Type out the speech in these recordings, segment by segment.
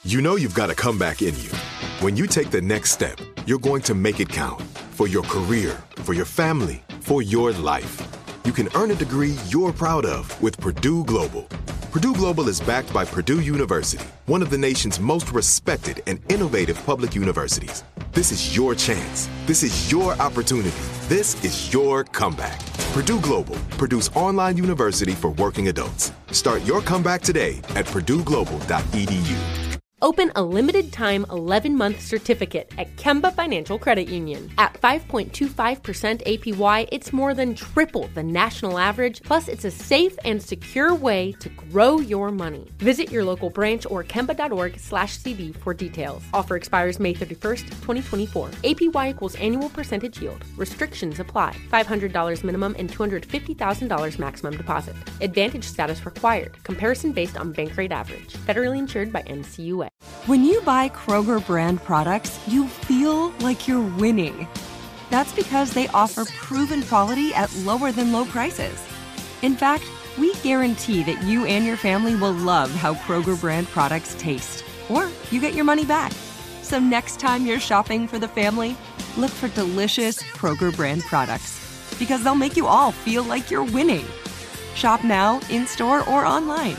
You know you've got a comeback in you. When you take the next step, you're going to make it count. For your career, for your family, for your life. You can earn a degree you're proud of with Purdue Global. Purdue Global is backed by Purdue University, one of the nation's most respected and innovative public universities. This is your chance. This is your opportunity. This is your comeback. Purdue Global, Purdue's online university for working adults. Start your comeback today at purdueglobal.edu. Open a limited-time 11-month certificate at Kemba Financial Credit Union. At 5.25% APY, it's more than triple the national average, plus it's a safe and secure way to grow your money. Visit your local branch or kemba.org/CD for details. Offer expires May 31st, 2024. APY equals annual percentage yield. Restrictions apply. $500 minimum and $250,000 maximum deposit. Advantage status required. Comparison based on bank rate average. Federally insured by NCUA. When you buy Kroger brand products, you feel like you're winning. That's because they offer proven quality at lower than low prices. In fact, we guarantee that you and your family will love how Kroger brand products taste, or you get your money back. So next time you're shopping for the family, look for delicious Kroger brand products, because they'll make you all feel like you're winning. Shop now, in-store, or online.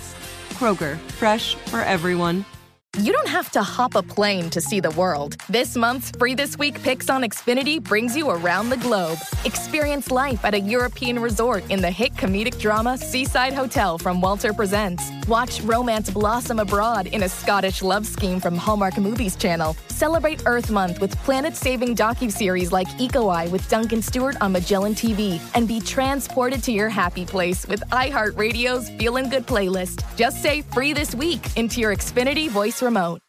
Kroger, fresh for everyone. You don't have to hop a plane to see the world. This month's Free This Week Picks on Xfinity brings you around the globe. Experience life at a European resort in the hit comedic drama Seaside Hotel from Walter Presents. Watch romance blossom abroad in a Scottish love scheme from Hallmark Movies Channel. Celebrate Earth Month with planet-saving docuseries like Eco Eye with Duncan Stewart on Magellan TV. And be transported to your happy place with iHeartRadio's Feelin' Good playlist. Just say Free This Week into your Xfinity voice remote.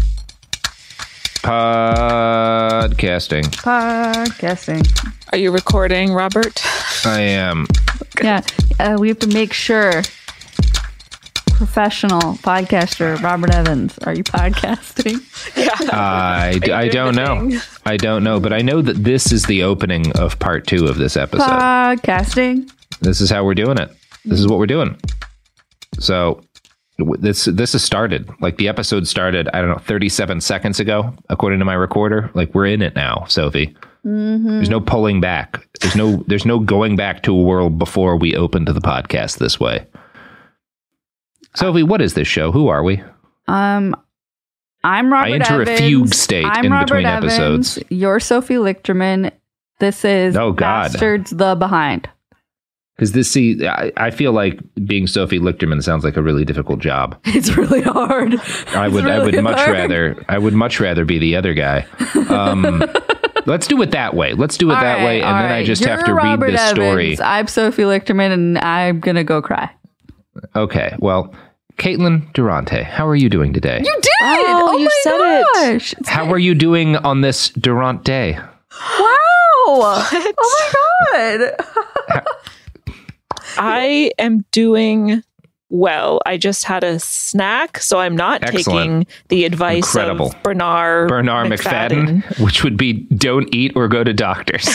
Podcasting. Are you recording, Robert? I am. Yeah, we have to make sure. Professional podcaster Robert Evans, are you podcasting? Yeah. I don't know. I don't know, but I know that this is the opening of part 2 of this episode. Podcasting. This is how we're doing it. This is what we're doing. So this has started. Like the episode started, I don't know, 37 seconds ago, according to my recorder. Like we're in it now, Sophie. Mm-hmm. There's no pulling back. There's no going back to a world before we open to the podcast this way. Sophie, what is this show? Who are we? I'm Robert I enter Evans. a fugue state I'm in Robert between Evans. episodes. You're Sophie Lichterman. This is Bastards the Behind. Because I feel like being Sophie Lichterman sounds like a really difficult job. It's really hard. I would much rather be the other guy. Let's do it that way. And then I just have to read this story. I'm Sophie Lichterman, and I'm gonna go cry. Okay, well, Caitlin Durante, how are you doing today? You did! Oh you said gosh. it. How are you doing on this Durant day? Wow! What? Oh my god! I am doing well. I just had a snack, so I'm not taking the advice of Bernard McFadden, which would be don't eat or go to doctors.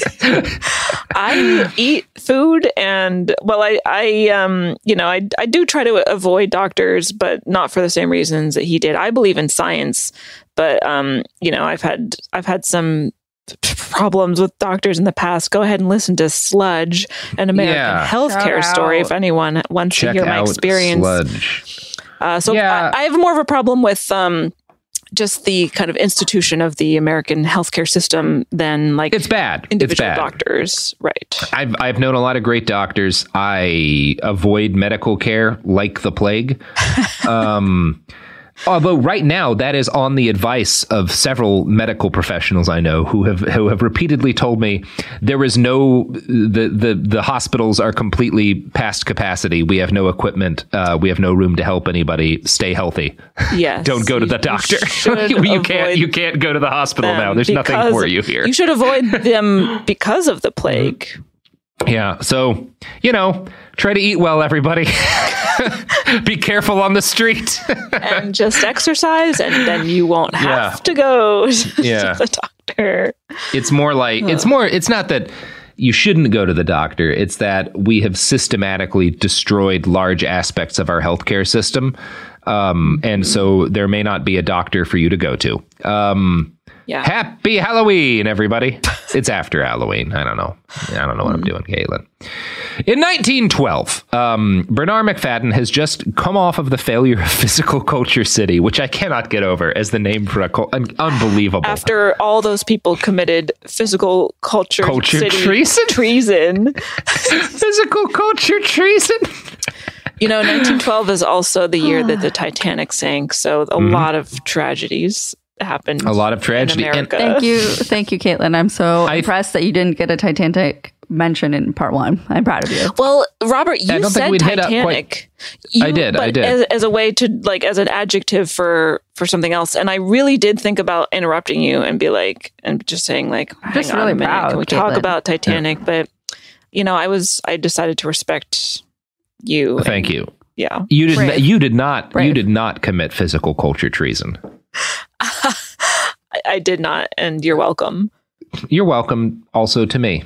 I eat food, and well, I do try to avoid doctors, but not for the same reasons that he did. I believe in science, but I've had some problems with doctors in the past. Go ahead and listen to Sludge, an American healthcare story, if anyone wants to hear my experience. Sludge. I have more of a problem with just the kind of institution of the American healthcare system than like it's bad. Individual doctors, right? I've known a lot of great doctors. I avoid medical care like the plague. Although right now that is on the advice of several medical professionals I know who have repeatedly told me there is the hospitals are completely past capacity. We have no equipment. We have no room to help anybody. Stay healthy. Yes. Don't go to the doctor. You can't go to the hospital now. There's nothing for you here. You should avoid them because of the plague. Yeah. So, try to eat well, everybody. Be careful on the street. And just exercise, and then you won't have to go to the doctor. It's more like, it's not that you shouldn't go to the doctor. It's that we have systematically destroyed large aspects of our healthcare system. And so there may not be a doctor for you to go to. Happy Halloween, everybody. It's after Halloween. I don't know what I'm doing, Caitlin. In 1912, Bernard Macfadden has just come off of the failure of Physical Culture City, which I cannot get over as the name for unbelievable. After all those people committed Physical Culture City treason. Physical Culture treason. 1912 is also the year that the Titanic sank, so a lot of tragedies happened. A lot of tragedy. And thank you, Caitlin. I'm so impressed that you didn't get a Titanic mention in part 1. I'm proud of you. Well, Robert, you said Titanic. I did. As a way to as an adjective for something else, and I really did think about interrupting you and be like, and just saying like, just really proud. Can we talk about Titanic? Yeah. But I decided to respect you. Thank you. Yeah, you did not commit physical culture treason. I did not, and you're welcome. You're welcome also to me.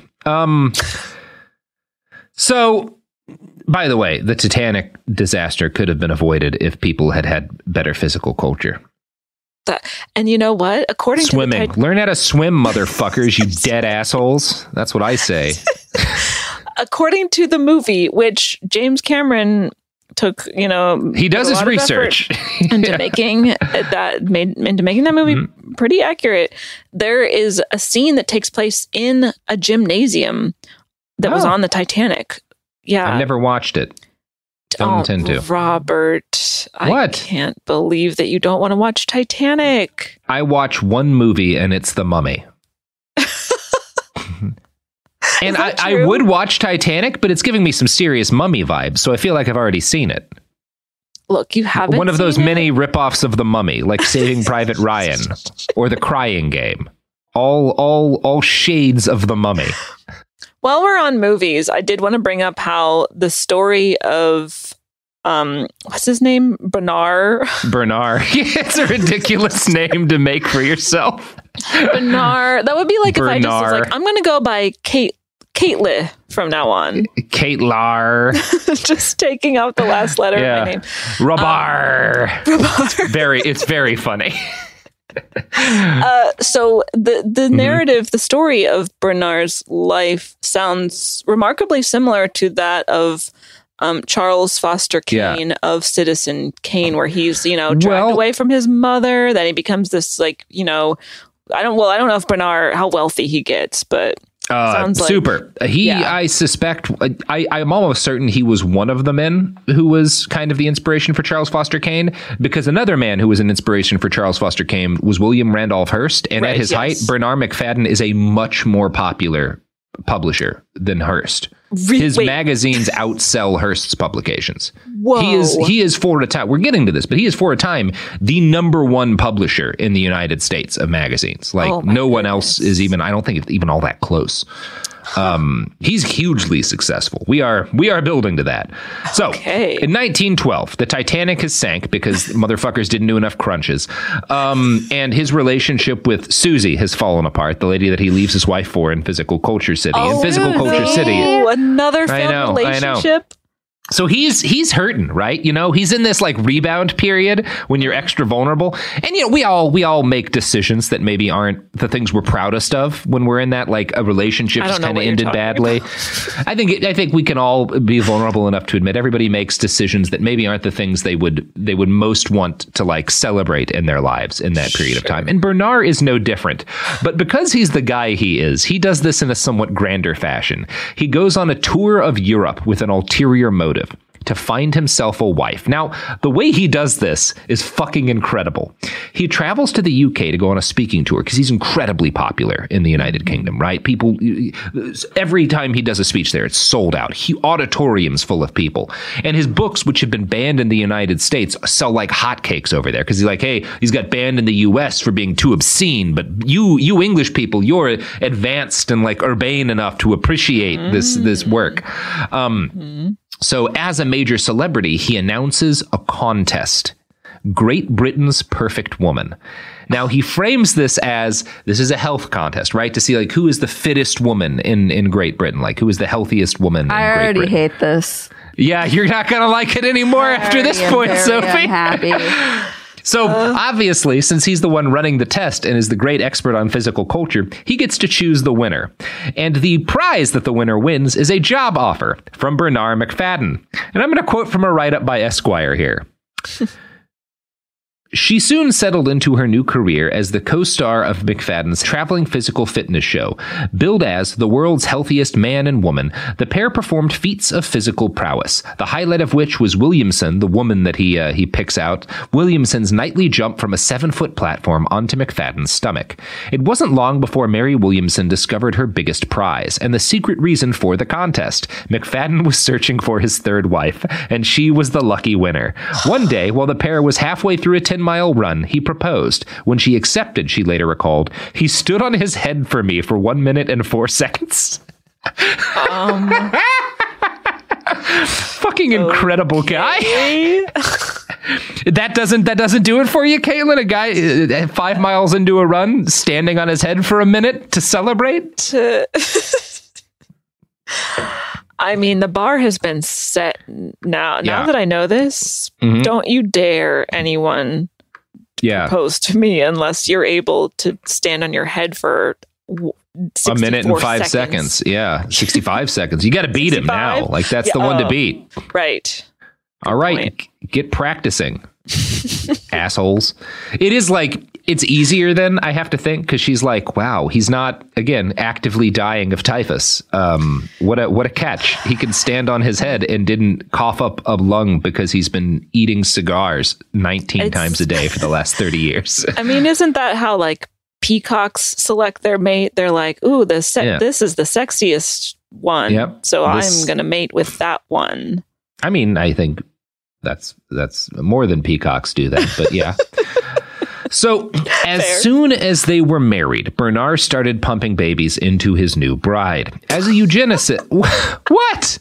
So, by the way, the Titanic disaster could have been avoided if people had better physical culture. And you know what? According to learn how to swim, motherfuckers, you dead assholes. That's what I say. According to the movie, which James Cameron took, he does his research into making that movie pretty accurate. There is a scene that takes place in a gymnasium that was on the Titanic. Yeah, I've never watched it. Don't intend to. Robert, what? I can't believe that you don't want to watch Titanic. I watch one movie, and it's The Mummy. And I would watch Titanic, but it's giving me some serious Mummy vibes, so I feel like I've already seen it. Look, you haven't one of those mini ripoffs of The Mummy, like Saving Private Ryan or The Crying Game. All shades of The Mummy. While we're on movies, I did want to bring up how the story of what's his name? Bernard. It's a ridiculous name to make for yourself. Bernard. That would be like Bernard. If I just was like, I'm going to go by Caitlin from now on. Caitlar. Just taking out the last letter of my name. Rabar. It's very funny. So the narrative, the story of Bernard's life sounds remarkably similar to that of Charles Foster Kane of Citizen Kane, where he's dragged away from his mother. Then he becomes this I don't know if Bernard, how wealthy he gets, but sounds like, super. I suspect, I'm almost certain he was one of the men who was kind of the inspiration for Charles Foster Kane, because another man who was an inspiration for Charles Foster Kane was William Randolph Hearst. And at his height, Bernard Macfadden is a much more popular publisher than Hearst. His magazines outsell Hearst's publications. Whoa. He is for a time, we're getting to this, but he is for a time the number one publisher in the United States of magazines. Like no one else is even, I don't think it's even all that close. He's hugely successful. We are building to that. So in 1912, the Titanic has sank because motherfuckers didn't do enough crunches. And his relationship with Susie has fallen apart, the lady that he leaves his wife for in Physical Culture City. In Physical Culture City. Another failed relationship. So he's hurting, right? He's in this like rebound period when you're extra vulnerable. And we all make decisions that maybe aren't the things we're proudest of when we're in that, like a relationship just kind of ended badly. I think we can all be vulnerable enough to admit everybody makes decisions that maybe aren't the things they would most want to like celebrate in their lives in that period of time. And Bernard is no different. But because he's the guy he is, he does this in a somewhat grander fashion. He goes on a tour of Europe with an ulterior motive to find himself a wife. Now, the way he does this is fucking incredible. He travels to the UK to go on a speaking tour because he's incredibly popular in the United Kingdom, right? People, every time he does a speech there, it's sold out. Auditoriums full of people. And his books, which have been banned in the United States, sell like hotcakes over there because he's like, hey, he's got banned in the US for being too obscene, but you English people, you're advanced and like urbane enough to appreciate this work. So as a major celebrity, he announces a contest, Great Britain's Perfect Woman. Now, he frames this as, this is a health contest, right? To see like who is the fittest woman in Great Britain, like who is the healthiest woman in Great Britain. I already hate this. Yeah, you're not going to like it anymore after this point, Sophie. Happy. So obviously, since he's the one running the test and is the great expert on physical culture, he gets to choose the winner. And the prize that the winner wins is a job offer from Bernard Macfadden. And I'm going to quote from a write-up by Esquire here. She soon settled into her new career as the co-star of Macfadden's traveling physical fitness show. Billed as the world's healthiest man and woman, the pair performed feats of physical prowess, the highlight of which was Williamson, the woman that he picks out, Williamson's nightly jump from a 7-foot platform onto Macfadden's stomach. It wasn't long before Mary Williamson discovered her biggest prize, and the secret reason for the contest. Macfadden was searching for his third wife, and she was the lucky winner. One day, while the pair was halfway through a 10-mile run, he proposed. When she accepted, she later recalled, he stood on his head for me for 1 minute and 4 seconds. Fucking incredible guy. That doesn't do it for you, Caitlin? A guy 5 miles into a run, standing on his head for a minute to celebrate? I mean, the bar has been set now. Now that I know this, don't you dare anyone propose to me unless you're able to stand on your head for 1 minute and 5 seconds. Yeah, 65 seconds. You got to beat 65? Him now. Like, that's the one to beat. Right. All right. Get practicing, assholes. It is like, it's easier than I have to think, because she's like, wow, he's not, again, actively dying of typhus. What a catch. He can stand on his head and didn't cough up a lung because he's been eating cigars 19 times a day for the last 30 years. I mean, isn't that how, like, peacocks select their mate? They're like, ooh, this is the sexiest one. So I'm going to mate with that one. I mean, I think that's more than peacocks do that, but yeah. So as soon as they were married, Bernard started pumping babies into his new bride. As a eugenicist, what?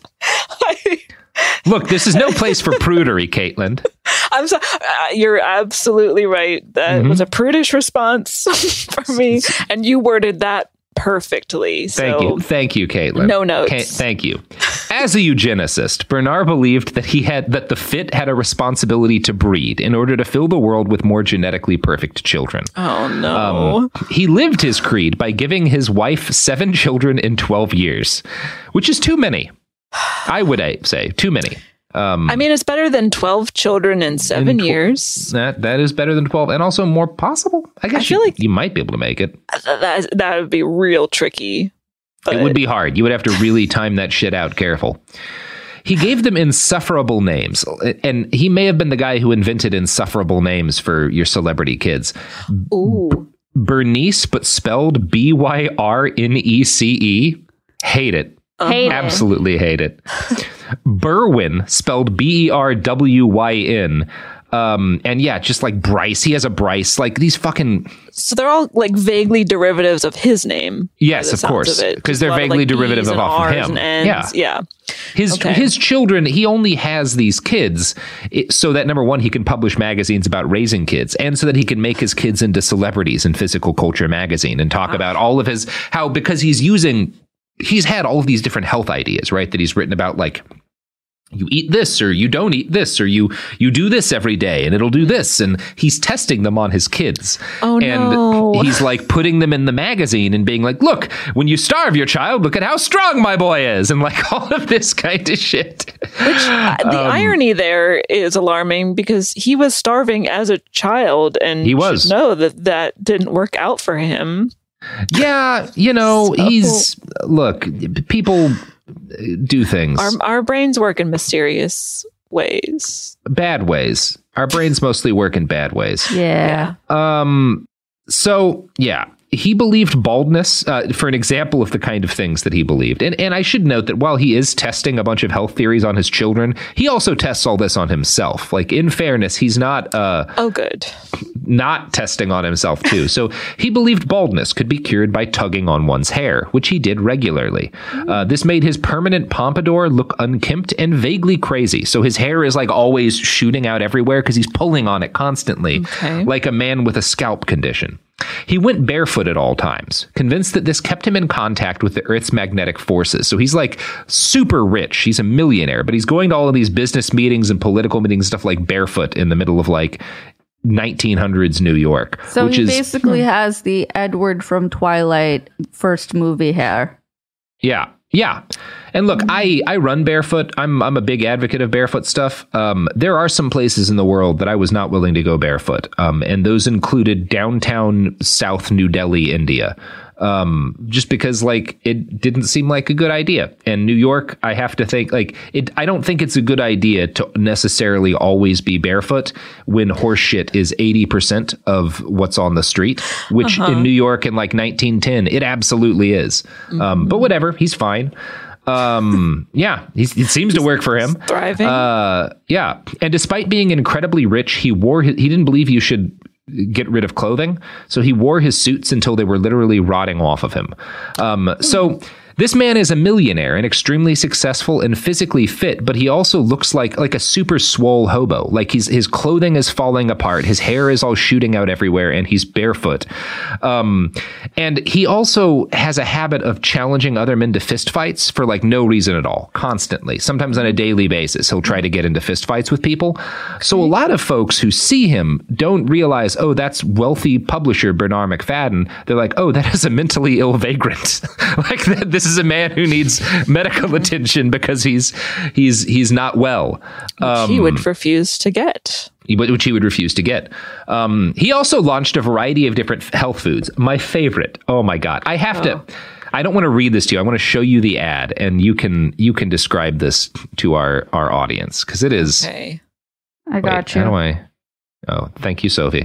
Look, this is no place for prudery, Caitlin. I'm sorry. You're absolutely right. That was a prudish response for me, and you worded that perfectly. So Thank you, Caitlin. No notes. Thank you. As a eugenicist, Bernard believed that the fit had a responsibility to breed in order to fill the world with more genetically perfect children. Oh, no. He lived his creed by giving his wife 7 children in 12 years, which is too many. I would say too many. I mean, it's better than 12 children in 7 years. That is better than 12, and also more possible. I guess you might be able to make it. That would be real tricky. But it would be hard. You would have to really time that shit out careful. He gave them insufferable names, and he may have been the guy who invented insufferable names for your celebrity kids. Ooh. Bernice, but spelled Byrnece. Hate it. Absolutely hate it. Berwyn, spelled Berwyn. And yeah, just like Bryce. He has a Bryce. Like these fucking... So they're all like vaguely derivatives of his name. Yes, of course. Because they're vaguely derivative of him. Yeah. His children, he only has these kids so that, number one, he can publish magazines about raising kids, and so that he can make his kids into celebrities in Physical Culture magazine and talk about all of his... because he's had all of these different health ideas, right? That he's written about, like, you eat this or you don't eat this, or you do this every day and it'll do this. And he's testing them on his kids. Oh, no. And he's like putting them in the magazine and being like, look, when you starve your child, look at how strong my boy is. And like all of this kind of shit. Which the irony there is alarming, because he was starving as a child, and he was. Know that didn't work out for him. Yeah, look, people do things. Our brains work in mysterious ways. Bad ways. Our brains mostly work in bad ways. Yeah. So, yeah. He believed baldness, for an example of the kind of things that he believed. And I should note that while he is testing a bunch of health theories on his children, he also tests all this on himself. Like, in fairness, he's not... good. Not testing on himself, too. So he believed baldness could be cured by tugging on one's hair, which he did regularly. This made his permanent pompadour look unkempt and vaguely crazy. So his hair is, like, always shooting out everywhere because he's pulling on it constantly, like a man with a scalp condition. He went barefoot at all times, convinced that this kept him in contact with the Earth's magnetic forces. So he's like super rich. He's a millionaire, but he's going to all of these business meetings and political meetings, stuff like barefoot in the middle of like 1900s New York. So he basically has the Edward from Twilight first movie hair. Yeah. Yeah. And look, I run barefoot. I'm a big advocate of barefoot stuff. There are some places in the world that I was not willing to go barefoot. And those included downtown South New Delhi, India. Just because like it didn't seem like a good idea. And New York, I have to think like I don't think it's a good idea to necessarily always be barefoot when horse shit is 80% of what's on the street, which in New York in like 1910, it absolutely is. But whatever, he's fine. Yeah, it seems to work for him. Thriving. Yeah. And despite being incredibly rich, he didn't believe you should get rid of clothing. So he wore his suits until they were literally rotting off of him. So this man is a millionaire and extremely successful and physically fit, but he also looks like a super swole hobo. Like his clothing is falling apart. His hair is all shooting out everywhere and he's barefoot. And he also has a habit of challenging other men to fistfights for like no reason at all, constantly. Sometimes on a daily basis, he'll try to get into fistfights with people. So a lot of folks who see him don't realize, oh, that's wealthy publisher Bernard McFadden. They're like, oh, that is a mentally ill vagrant. Like this is a man who needs medical attention because he's not well. Which he would refuse to get. Which he would refuse to get. He also launched a variety of different health foods. My favorite. Oh my God. I have to. I don't want to read this to you. I want to show you the ad, and you can describe this to our audience because it is. Okay. I got you. How do I? Oh, thank you, Sophie.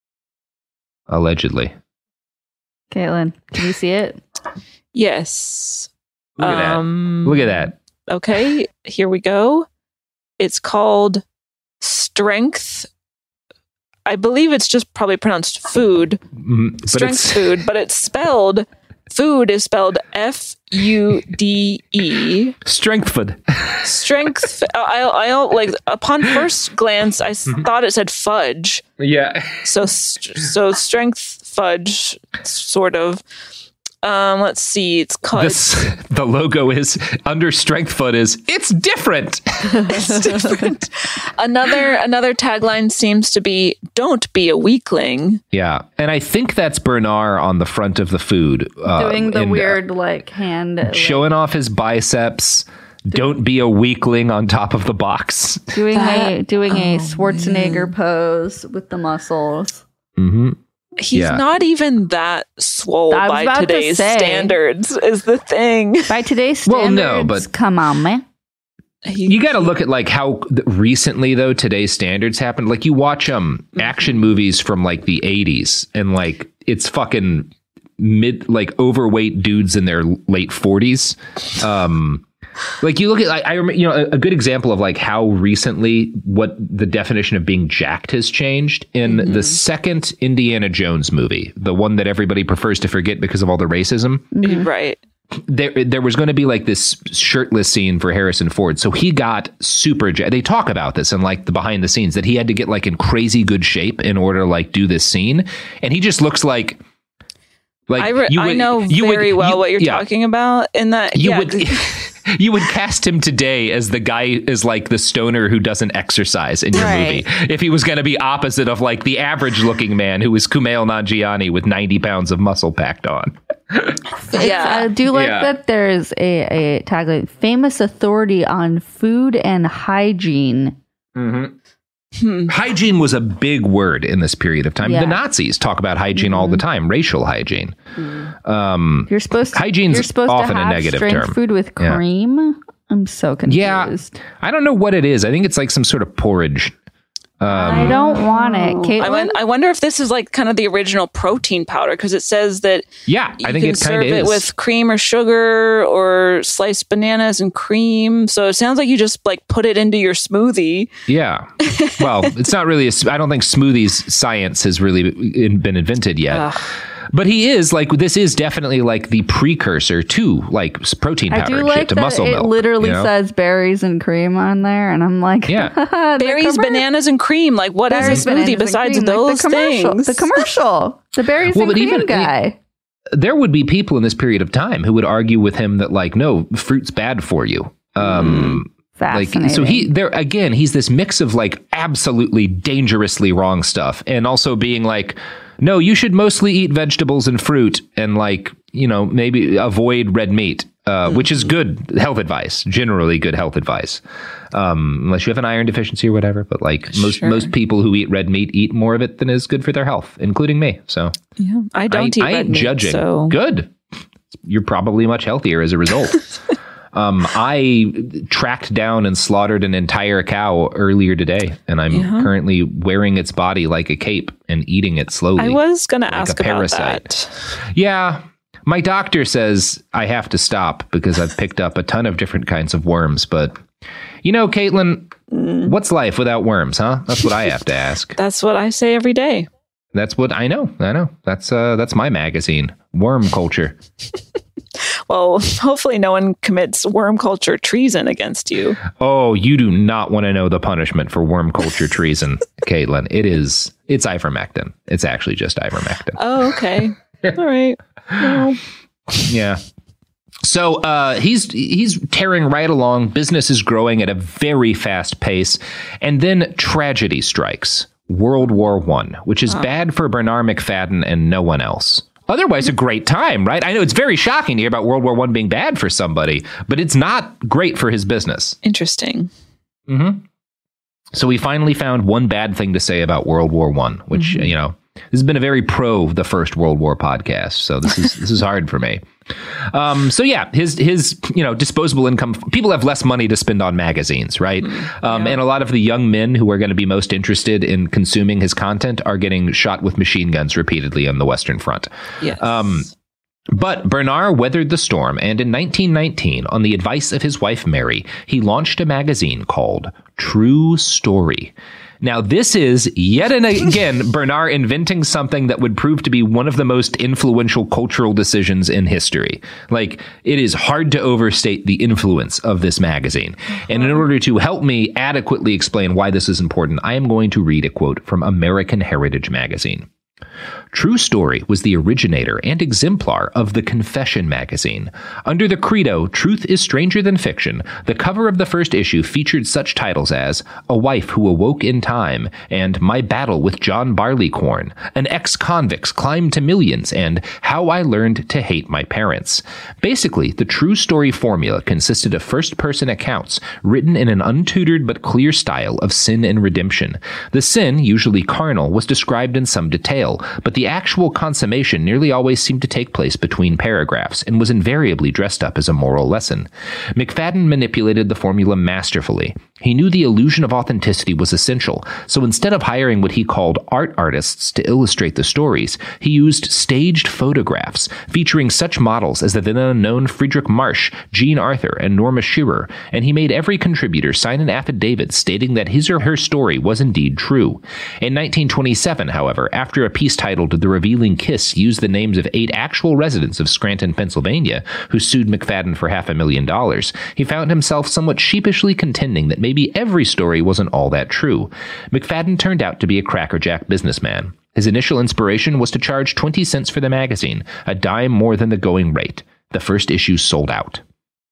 Allegedly. Caitlin, can you see it? Yes. Look at that. Look at that. Okay, here we go. It's called Strength. I believe it's just probably pronounced food. Strength food, but it's spelled. Food is spelled F-U-D-E. Strength food. Strength. I like upon first glance, I thought it said fudge. Yeah. So strength fudge, sort of. Let's see. It's called. The logo is under Strength Foot is it's different. It's different. Another tagline seems to be "Don't be a weakling." Yeah, and I think that's Bernard on the front of the food, doing the weird like hand, showing off his biceps. Don't be a weakling on top of the box. Doing a Schwarzenegger pose with the muscles. Mm-hmm. He's not even that swole by today's standards, is the thing. By today's standards, well, no, but come on, man. You got to look at like how recently though today's standards happened. Like you watch action movies from like the 80s, and like it's fucking overweight dudes in their late 40s. Like you look at, I remember, a good example of like how recently what the definition of being jacked has changed in the second Indiana Jones movie, the one that everybody prefers to forget because of all the racism. Right. There was going to be like this shirtless scene for Harrison Ford. So he got super jacked. They talk about this in like the behind the scenes that he had to get like in crazy good shape in order to like do this scene. And he just looks like I know very well what you're talking about in that. You would cast him today as the guy is like the stoner who doesn't exercise in your movie. If he was going to be opposite of like the average looking man who is Kumail Nanjiani with 90 pounds of muscle packed on. I do like that there's a tagline, famous authority on food and hygiene. Mm-hmm. Hygiene was a big word in this period of time. The Nazis talk about hygiene all the time, racial hygiene. You're supposed to often have a negative strength term. Food with cream. I'm so confused. Yeah, I don't know what it is. I think it's like some sort of porridge. I don't want it, Caitlin. I wonder if this is like kind of the original protein powder because it says that. Yeah, I think it kind of is. You can serve it with cream or sugar or sliced bananas and cream. So it sounds like you just like put it into your smoothie. Yeah. Well, it's not really. I don't think smoothies science has really been invented yet. But he is like, this is definitely like the precursor to like protein powder and shit, to muscle milk. It literally says berries and cream on there, and I'm like, yeah, berries, bananas, and cream. Like, what is a smoothie besides those things? The commercial, the berries and cream guy. There would be people in this period of time who would argue with him that like, no, fruit's bad for you. Fascinating. Like, so he's this mix of like absolutely dangerously wrong stuff, and also being like, no, you should mostly eat vegetables and fruit, and like, you know, maybe avoid red meat, which is good health advice, generally good health advice, unless you have an iron deficiency or whatever. But like most people who eat red meat eat more of it than is good for their health, including me. So yeah, I don't eat red meat. Judging. So. Good. You're probably much healthier as a result. I tracked down and slaughtered an entire cow earlier today, and I'm currently wearing its body like a cape and eating it slowly. I was going to ask about that. Yeah. My doctor says I have to stop because I've picked up a ton of different kinds of worms. But, you know, Caitlin, what's life without worms, huh? That's what I have to ask. That's what I say every day. That's what I know. That's my magazine, Worm Culture. Well, hopefully no one commits worm culture treason against you. Oh, you do not want to know the punishment for worm culture treason, Caitlin. It's ivermectin. It's actually just ivermectin. Oh, okay. All right. Well. Yeah. So he's tearing right along. Business is growing at a very fast pace. And then tragedy strikes. World War I, which is bad for Bernard McFadden and no one else. Otherwise, a great time, right? I know it's very shocking to hear about World War I being bad for somebody, but it's not great for his business. Interesting. Mm-hmm. So we finally found one bad thing to say about World War I, which, you know, this has been a very pro the First World War podcast. So this is hard for me. So yeah, his disposable income. People have less money to spend on magazines, right? And a lot of the young men who are going to be most interested in consuming his content are getting shot with machine guns repeatedly on the Western Front. Yes. But Bernard weathered the storm, and in 1919, on the advice of his wife Mary, he launched a magazine called True Story. Now, this is yet again Bernard inventing something that would prove to be one of the most influential cultural decisions in history. Like, it is hard to overstate the influence of this magazine. And in order to help me adequately explain why this is important, I am going to read a quote from American Heritage magazine. True Story was the originator and exemplar of the Confession magazine. Under the credo, Truth is Stranger Than Fiction, the cover of the first issue featured such titles as A Wife Who Awoke in Time and My Battle with John Barleycorn, An Ex-Convict's Climb to Millions, and How I Learned to Hate My Parents. Basically, the True Story formula consisted of first-person accounts written in an untutored but clear style of sin and redemption. The sin, usually carnal, was described in some detail, but the actual consummation nearly always seemed to take place between paragraphs and was invariably dressed up as a moral lesson. McFadden manipulated the formula masterfully. He knew the illusion of authenticity was essential, so instead of hiring what he called art artists to illustrate the stories, he used staged photographs featuring such models as the then unknown Friedrich Marsch, Jean Arthur, and Norma Shearer, and he made every contributor sign an affidavit stating that his or her story was indeed true. In 1927, however, after a piece titled The Revealing Kiss used the names of 8 actual residents of Scranton, Pennsylvania, who sued McFadden for $500,000, he found himself somewhat sheepishly contending that maybe every story wasn't all that true. McFadden turned out to be a crackerjack businessman. His initial inspiration was to charge 20 cents for the magazine, a dime more than the going rate. The first issue sold out.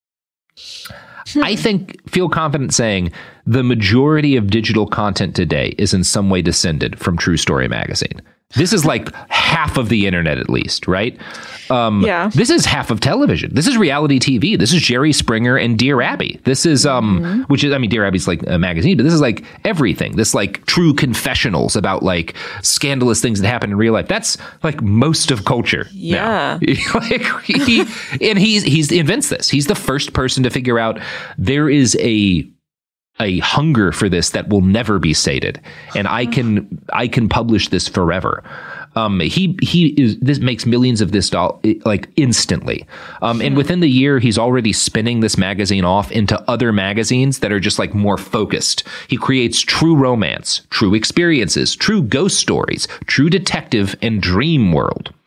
I feel confident saying the majority of digital content today is in some way descended from True Story magazine. This is like half of the internet, at least, right? Yeah. This is half of television. This is reality TV. This is Jerry Springer and Dear Abby. This is, which is, I mean, Dear Abby's like a magazine, but this is like everything. This like true confessionals about like scandalous things that happen in real life. That's like most of culture. Yeah. Now. he invents this. He's the first person to figure out there is a hunger for this that will never be sated, and I can publish this forever. This makes millions of this like instantly. And within the year, he's already spinning this magazine off into other magazines that are just like more focused. He creates true romance, true experiences, true ghost stories, true detective, and dream world.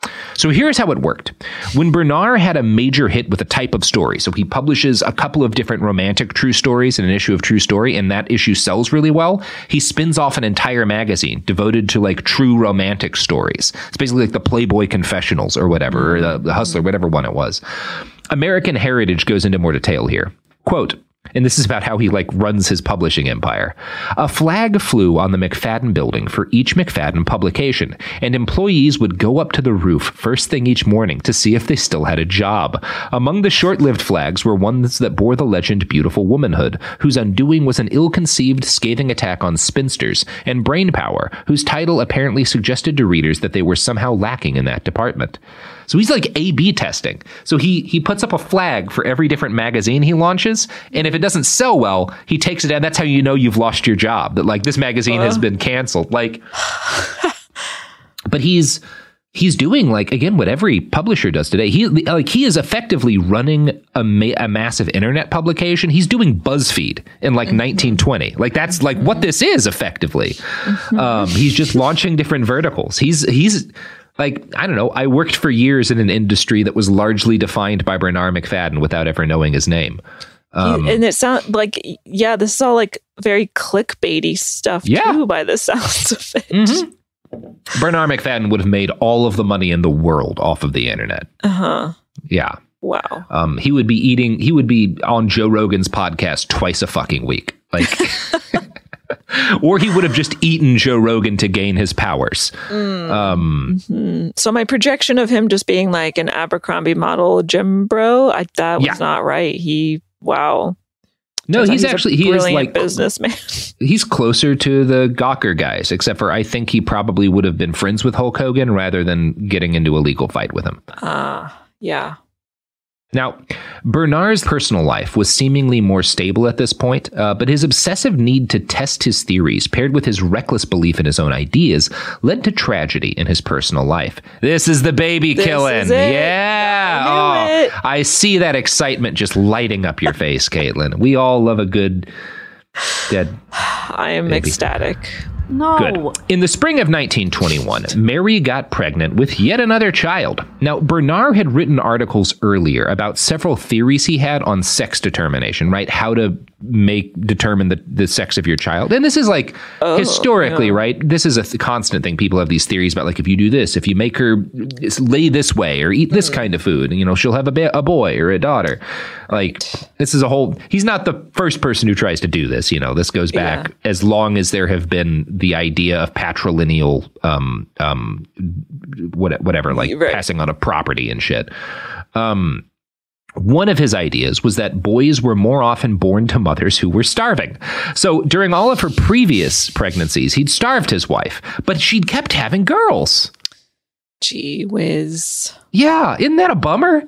So here's how it worked. When Bernard had a major hit with a type of story, so he publishes a couple of different romantic true stories in an issue of True Story, and that issue sells really well, he spins off an entire magazine devoted to like true romantic stories. It's basically like the Playboy Confessionals or whatever, or the Hustler, whatever one it was. American Heritage goes into more detail here. Quote, and this is about how he like runs his publishing empire. A flag flew on the McFadden building for each McFadden publication, and employees would go up to the roof first thing each morning to see if they still had a job. Among the short-lived flags were ones that bore the legend Beautiful Womanhood, whose undoing was an ill-conceived, scathing attack on spinsters, and Brain Power, whose title apparently suggested to readers that they were somehow lacking in that department. So he's like A/B testing. So he puts up a flag for every different magazine he launches, and if it doesn't sell well, he takes it down. That's how you know you've lost your job, that like this magazine has been canceled. Like, but he's doing like, again, what every publisher does today. He is effectively running a massive internet publication. He's doing BuzzFeed in like 1920. Like that's like what this is effectively. He's just launching different verticals. He's like, I don't know, I worked for years in an industry that was largely defined by Bernard McFadden without ever knowing his name. And it sounds like, yeah, this is all like very clickbaity stuff too, by the sounds of it. Mm-hmm. Bernard McFadden would have made all of the money in the world off of the internet. Yeah. Wow. He would be on Joe Rogan's podcast twice a fucking week. Like, or he would have just eaten Joe Rogan to gain his powers. So my projection of him just being like an Abercrombie model gym bro, that was not right. No, he's a brilliant businessman. He's closer to the Gawker guys, except for I think he probably would have been friends with Hulk Hogan rather than getting into a legal fight with him. Yeah. Now, Bernard's personal life was seemingly more stable at this point, but his obsessive need to test his theories, paired with his reckless belief in his own ideas, led to tragedy in his personal life. This is the baby killing. Yeah. I see that excitement just lighting up your face, Caitlin. We all love a good dead I am baby. Ecstatic. No. Good. In the spring of 1921, Mary got pregnant with yet another child. Now, Bernard had written articles earlier about several theories he had on sex determination, right? How to determine the sex of your child. And this is like historically, right? This is a constant thing. People have these theories about like, if you do this, if you make her lay this way or eat this kind of food, and, she'll have a boy or a daughter. Like, this is he's not the first person who tries to do this. This goes back as long as there have been the idea of patrilineal, whatever, like passing on a property and shit. One of his ideas was that boys were more often born to mothers who were starving. So during all of her previous pregnancies, he'd starved his wife, but she'd kept having girls. Gee whiz. Yeah, isn't that a bummer?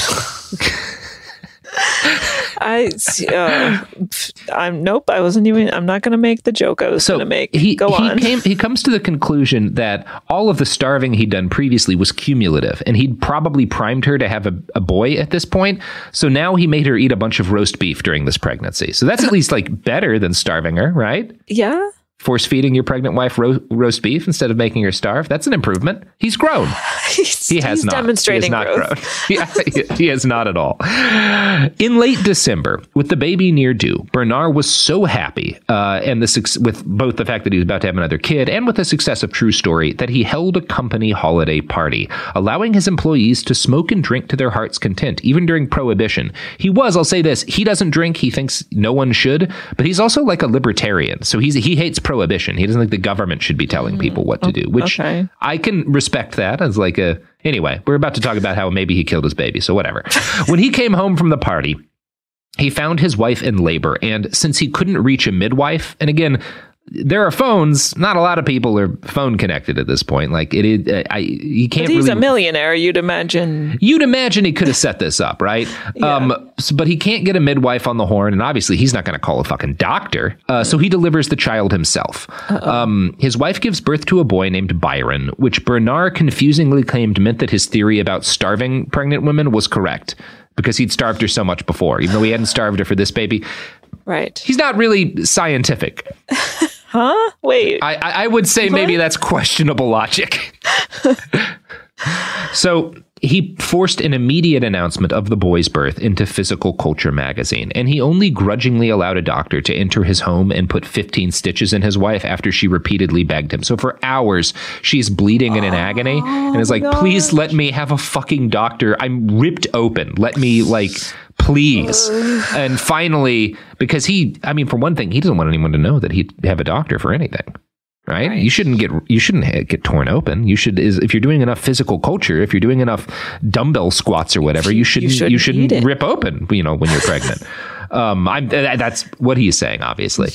I'm not going to make the joke I was going to make. Go on. He comes to the conclusion that all of the starving he'd done previously was cumulative, and he'd probably primed her to have a boy at this point. So now he made her eat a bunch of roast beef during this pregnancy. So that's at least like better than starving her, right? Yeah. Force feeding your pregnant wife roast beef instead of making her starve. That's an improvement. He's grown. He has not. Demonstrating grown. He has not at all. In late December, with the baby near due, Bernard was so happy, with both the fact that he was about to have another kid and with the success of True Story, that he held a company holiday party, allowing his employees to smoke and drink to their heart's content, even during Prohibition. I'll say this, he doesn't drink. He thinks no one should, but he's also like a libertarian. So he hates Prohibition. He doesn't think the government should be telling people what to do, which I can respect that as like anyway, we're about to talk about how maybe he killed his baby, so whatever. When he came home from the party, he found his wife in labor, and since he couldn't reach a midwife, and again, there are phones. Not a lot of people are phone connected at this point. Like he can't. But he's a millionaire. You'd imagine he could have set this up, right? Yeah. But he can't get a midwife on the horn, and obviously he's not going to call a fucking doctor. So he delivers the child himself. His wife gives birth to a boy named Byron, which Bernard confusingly claimed meant that his theory about starving pregnant women was correct, because he'd starved her so much before, even though he hadn't starved her for this baby. Right. He's not really scientific. Huh? Wait. I would say maybe that's questionable logic. So he forced an immediate announcement of the boy's birth into Physical Culture magazine, and he only grudgingly allowed a doctor to enter his home and put 15 stitches in his wife after she repeatedly begged him. So for hours, she's bleeding and in agony and is like, please let me have a fucking doctor. I'm ripped open. Let me, like, please. And finally, because for one thing, he doesn't want anyone to know that he'd have a doctor for anything. Right? You shouldn't get torn open. You should, if you're doing enough physical culture, if you're doing enough dumbbell squats or whatever, you shouldn't rip open, when you're pregnant. That's what he's saying, obviously.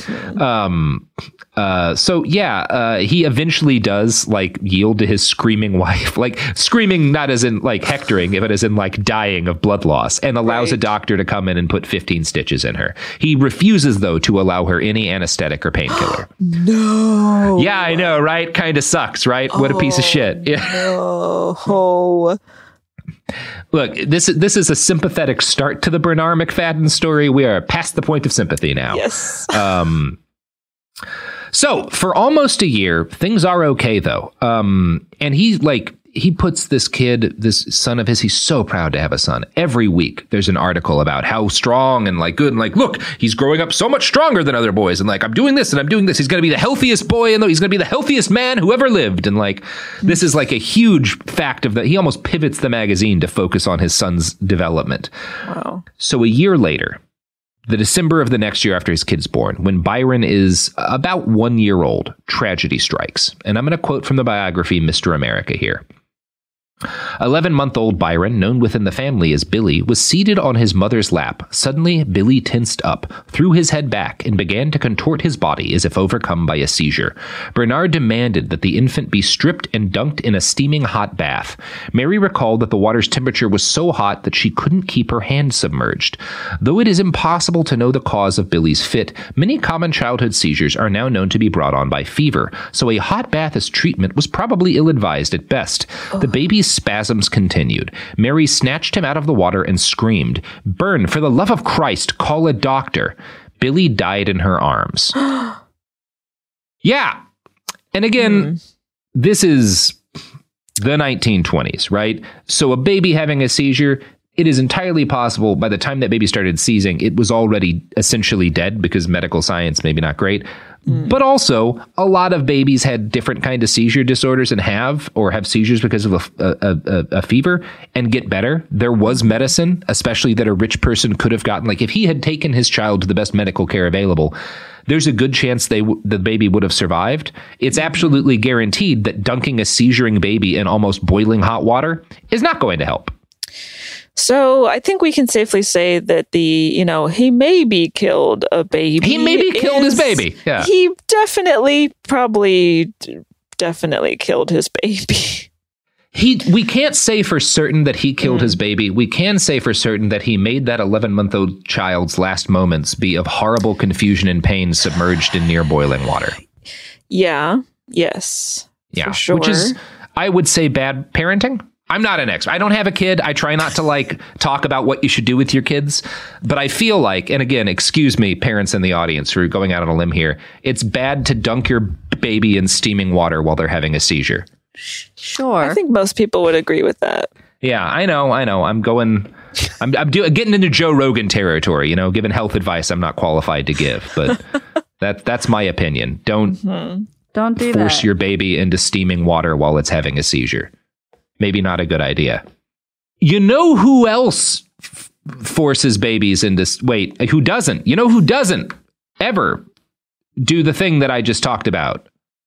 He eventually does, like, yield to his screaming wife, like screaming, not as in like hectoring, but as in like dying of blood loss, and allows a doctor to come in and put 15 stitches in her. He refuses, though, to allow her any anesthetic or painkiller. No. Yeah, I know, right? Kind of sucks, right? What a piece of shit. Yeah. No. Look, this is a sympathetic start to the Bernard McFadden story. We are past the point of sympathy now. Yes. So for almost a year, things are okay, though. And he puts this kid, this son of his, he's so proud to have a son. Every week there's an article about how strong and like good and like, look, he's growing up so much stronger than other boys. And like, I'm doing this and I'm doing this. He's going to be the healthiest boy and he's going to be the healthiest man who ever lived. And like, this is like a huge fact of that. He almost pivots the magazine to focus on his son's development. Wow. So a year later, the December of the next year after his kid's born, when Byron is about 1 year old, tragedy strikes. And I'm going to quote from the biography, Mr. America here. 11-month-old Byron, known within the family as Billy, was seated on his mother's lap. Suddenly, Billy tensed up, threw his head back, and began to contort his body as if overcome by a seizure. Bernard demanded that the infant be stripped and dunked in a steaming hot bath. Mary recalled that the water's temperature was so hot that she couldn't keep her hand submerged. Though it is impossible to know the cause of Billy's fit, many common childhood seizures are now known to be brought on by fever, so a hot bath as treatment was probably ill-advised at best. The baby's spasms continued. Mary snatched him out of the water and screamed, "Bern, for the love of Christ, call a doctor." Billy died in her arms. Yeah. And again, this is the 1920s, right? So a baby having a seizure, it is entirely possible by the time that baby started seizing, it was already essentially dead because medical science maybe not great. But also, a lot of babies had different kind of seizure disorders and have seizures because of a fever and get better. There was medicine, especially that a rich person could have gotten. Like if he had taken his child to the best medical care available, there's a good chance the baby would have survived. It's absolutely guaranteed that dunking a seizuring baby in almost boiling hot water is not going to help. So I think we can safely say that he maybe killed a baby. He maybe killed his baby. Yeah. He definitely killed his baby. We can't say for certain that he killed his baby. We can say for certain that he made that 11-month-old child's last moments be of horrible confusion and pain submerged in near boiling water. Yeah. Yes. Yeah. For sure. Which is, I would say, bad parenting. I'm not an expert. I don't have a kid. I try not to talk about what you should do with your kids. But I feel like, and again, excuse me, parents in the audience who are going out on a limb here, it's bad to dunk your baby in steaming water while they're having a seizure. Sure. I think most people would agree with that. Yeah, I know. I'm getting into Joe Rogan territory, giving health advice I'm not qualified to give. But that's my opinion. Don't do force that. your baby into steaming water while it's having a seizure. Maybe not a good idea. You know who else forces babies into... Wait, who doesn't? You know who doesn't ever do the thing that I just talked about?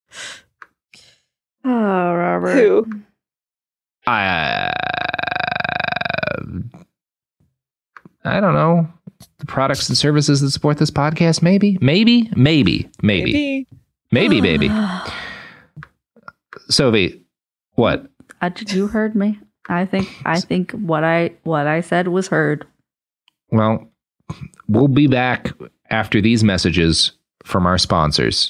Oh, Robert. Who? I don't know. The products and services that support this podcast, maybe. Sophie, what? You heard me. I think what I said was heard. Well, we'll be back after these messages from our sponsors.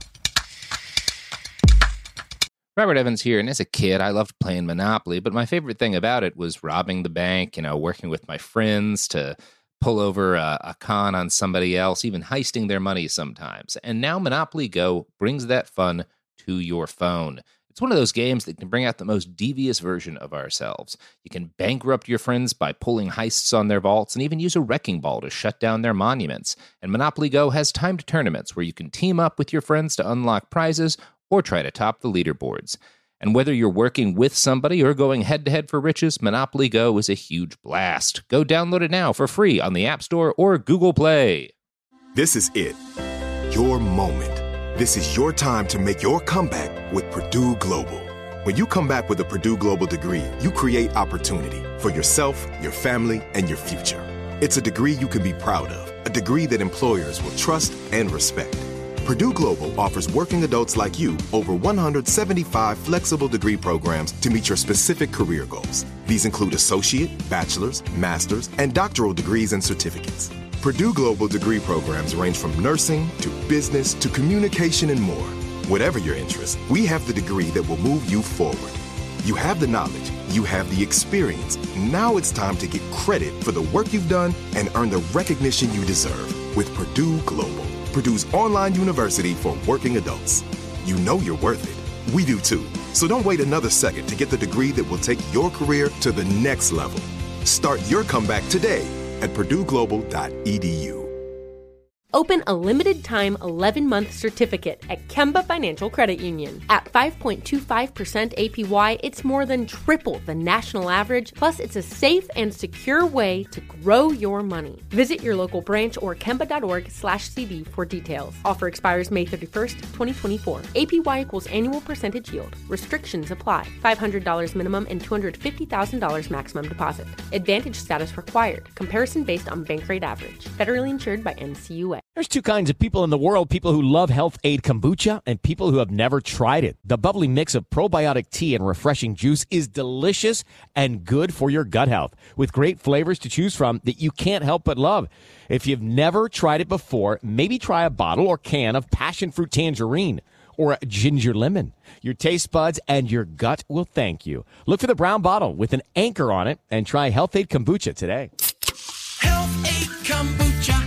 Robert Evans here, and as a kid, I loved playing Monopoly, but my favorite thing about it was robbing the bank, working with my friends to pull over a con on somebody else, even heisting their money sometimes. And now Monopoly Go brings that fun to your phone. It's It's one of those games that can bring out the most devious version of ourselves. You can bankrupt your friends by pulling heists on their vaults and even use a wrecking ball to shut down their monuments. And Monopoly Go has timed tournaments where you can team up with your friends to unlock prizes or try to top the leaderboards. And whether you're working with somebody or going head-to-head for riches, Monopoly Go is a huge blast. Go download it now for free on the App Store or Google Play. This is it. Your moment. This is your time to make your comeback with Purdue Global. When you come back with a Purdue Global degree, you create opportunity for yourself, your family, and your future. It's a degree you can be proud of, a degree that employers will trust and respect. Purdue Global offers working adults like you over 175 flexible degree programs to meet your specific career goals. These include associate, bachelor's, master's, and doctoral degrees and certificates. Purdue Global degree programs range from nursing to business to communication and more. Whatever your interest, we have the degree that will move you forward. You have the knowledge, you have the experience. Now it's time to get credit for the work you've done and earn the recognition you deserve with Purdue Global, Purdue's online university for working adults. You know you're worth it. We do too. So don't wait another second to get the degree that will take your career to the next level. Start your comeback today at purdueglobal.edu. Open a limited-time 11-month certificate at Kemba Financial Credit Union. At 5.25% APY, it's more than triple the national average, plus it's a safe and secure way to grow your money. Visit your local branch or kemba.org/cd for details. Offer expires May 31st, 2024. APY equals annual percentage yield. Restrictions apply. $500 minimum and $250,000 maximum deposit. Advantage status required. Comparison based on bank rate average. Federally insured by NCUA. There's two kinds of people in the world, people who love Health Aid Kombucha and people who have never tried it. The bubbly mix of probiotic tea and refreshing juice is delicious and good for your gut health, with great flavors to choose from that you can't help but love. If you've never tried it before, maybe try a bottle or can of passion fruit tangerine or a ginger lemon. Your taste buds and your gut will thank you. Look for the brown bottle with an anchor on it and try Health Aid Kombucha today. Health Aid Kombucha.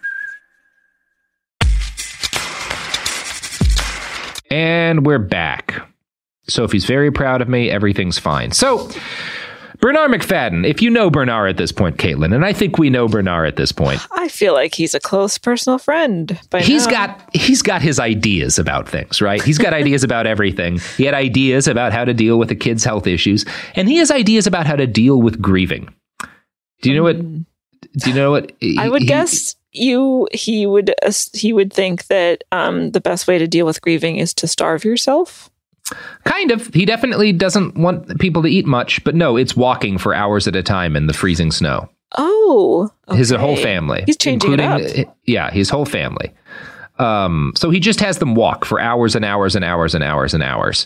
And we're back. Sophie's very proud of me. Everything's fine. So, Bernard McFadden, if you know Bernard at this point, Caitlin, and I think we know Bernard at this point. I feel like he's a close personal friend. He's got his ideas about things, right? He's got ideas about everything. He had ideas about how to deal with a kid's health issues, and he has ideas about how to deal with grieving. Do you know what? I would guess he would think that the best way to deal with grieving is to starve yourself. Kind of. He definitely doesn't want people to eat much, but no, it's walking for hours at a time in the freezing snow. Oh, okay. His whole family. He's changing it up. Yeah, his whole family. So he just has them walk for hours and hours and hours and hours and hours.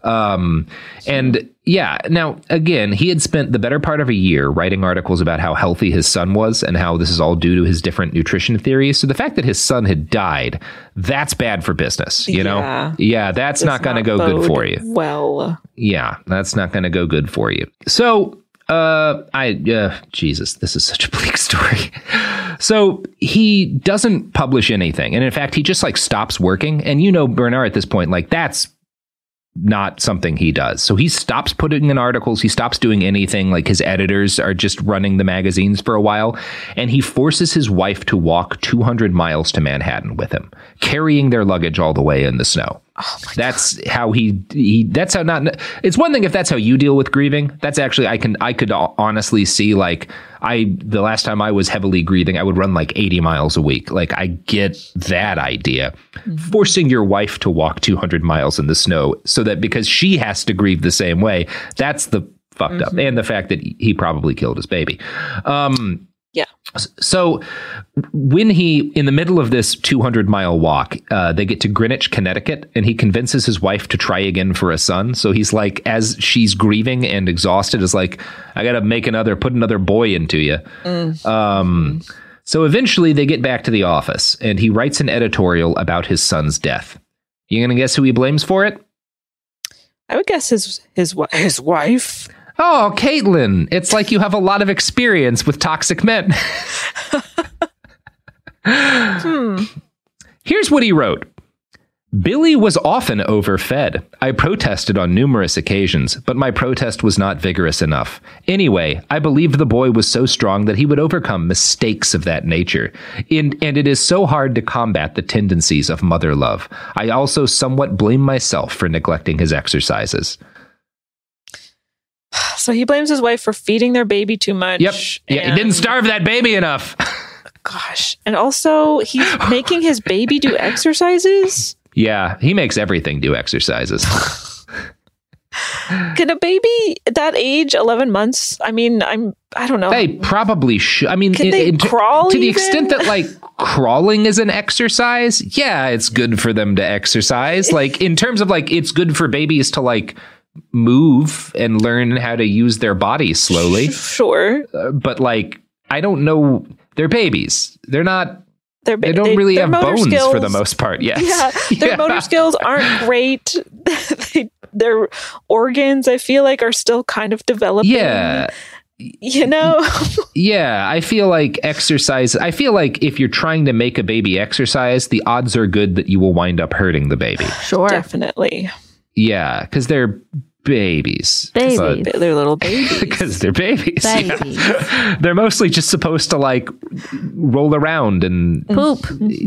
And yeah, now again, he had spent the better part of a year writing articles about how healthy his son was and how this is all due to his different nutrition theories. So the fact that his son had died, that's bad for business, you know? Yeah, that's not going to go good for you. Well, yeah, that's not going to go good for you. So, Jesus, this is such a bleak story. So he doesn't publish anything. And in fact, he just stops working. And Bernard at this point, that's not something he does. So he stops putting in articles. He stops doing anything. His editors are just running the magazines for a while. And he forces his wife to walk 200 miles to Manhattan with him, carrying their luggage all the way in the snow. Oh my that's God. How that's how not, it's one thing if that's how you deal with grieving. That's actually, I could honestly see the last time I was heavily grieving, I would run 80 miles a week. I get that idea. Mm-hmm. Forcing your wife to walk 200 miles in the snow so that because she has to grieve the same way, that's the fucked up. And the fact that he probably killed his baby. Yeah. So when in the middle of this 200-mile walk, they get to Greenwich, Connecticut, and he convinces his wife to try again for a son. So he's as she's grieving and exhausted, is I got to put another boy into you. So eventually they get back to the office and he writes an editorial about his son's death. You going to guess who he blames for it? I would guess his wife. Oh, Caitlin, it's like you have a lot of experience with toxic men. Here's what he wrote. Billy was often overfed. I protested on numerous occasions, but my protest was not vigorous enough. Anyway, I believed the boy was so strong that he would overcome mistakes of that nature. And it is so hard to combat the tendencies of mother love. I also somewhat blame myself for neglecting his exercises. So he blames his wife for feeding their baby too much. Yep. Yeah, he didn't starve that baby enough. Gosh. And also, he's making his baby do exercises? Yeah, he makes everything do exercises. Can a baby at that age, 11 months? I mean, I don't know. They probably should. I mean, can they crawl to the even? extent that like crawling is an exercise. Yeah, it's good for them to exercise. Like in terms of like, it's good for babies to like move and learn how to use their bodies slowly. Sure. But like, I don't know. They're babies. They're not. They don't really have bones skills, for the most part. Yes. Yeah. Their motor skills aren't great. Their organs, I feel like, are still kind of developing. Yeah. You know? Yeah. I feel like exercise. I feel like if you're trying to make a baby exercise, the odds are good that you will wind up hurting the baby. Sure. Definitely. Yeah. Because they're babies. They're little babies. Because they're babies. Yeah. They're mostly just supposed to like roll around and poop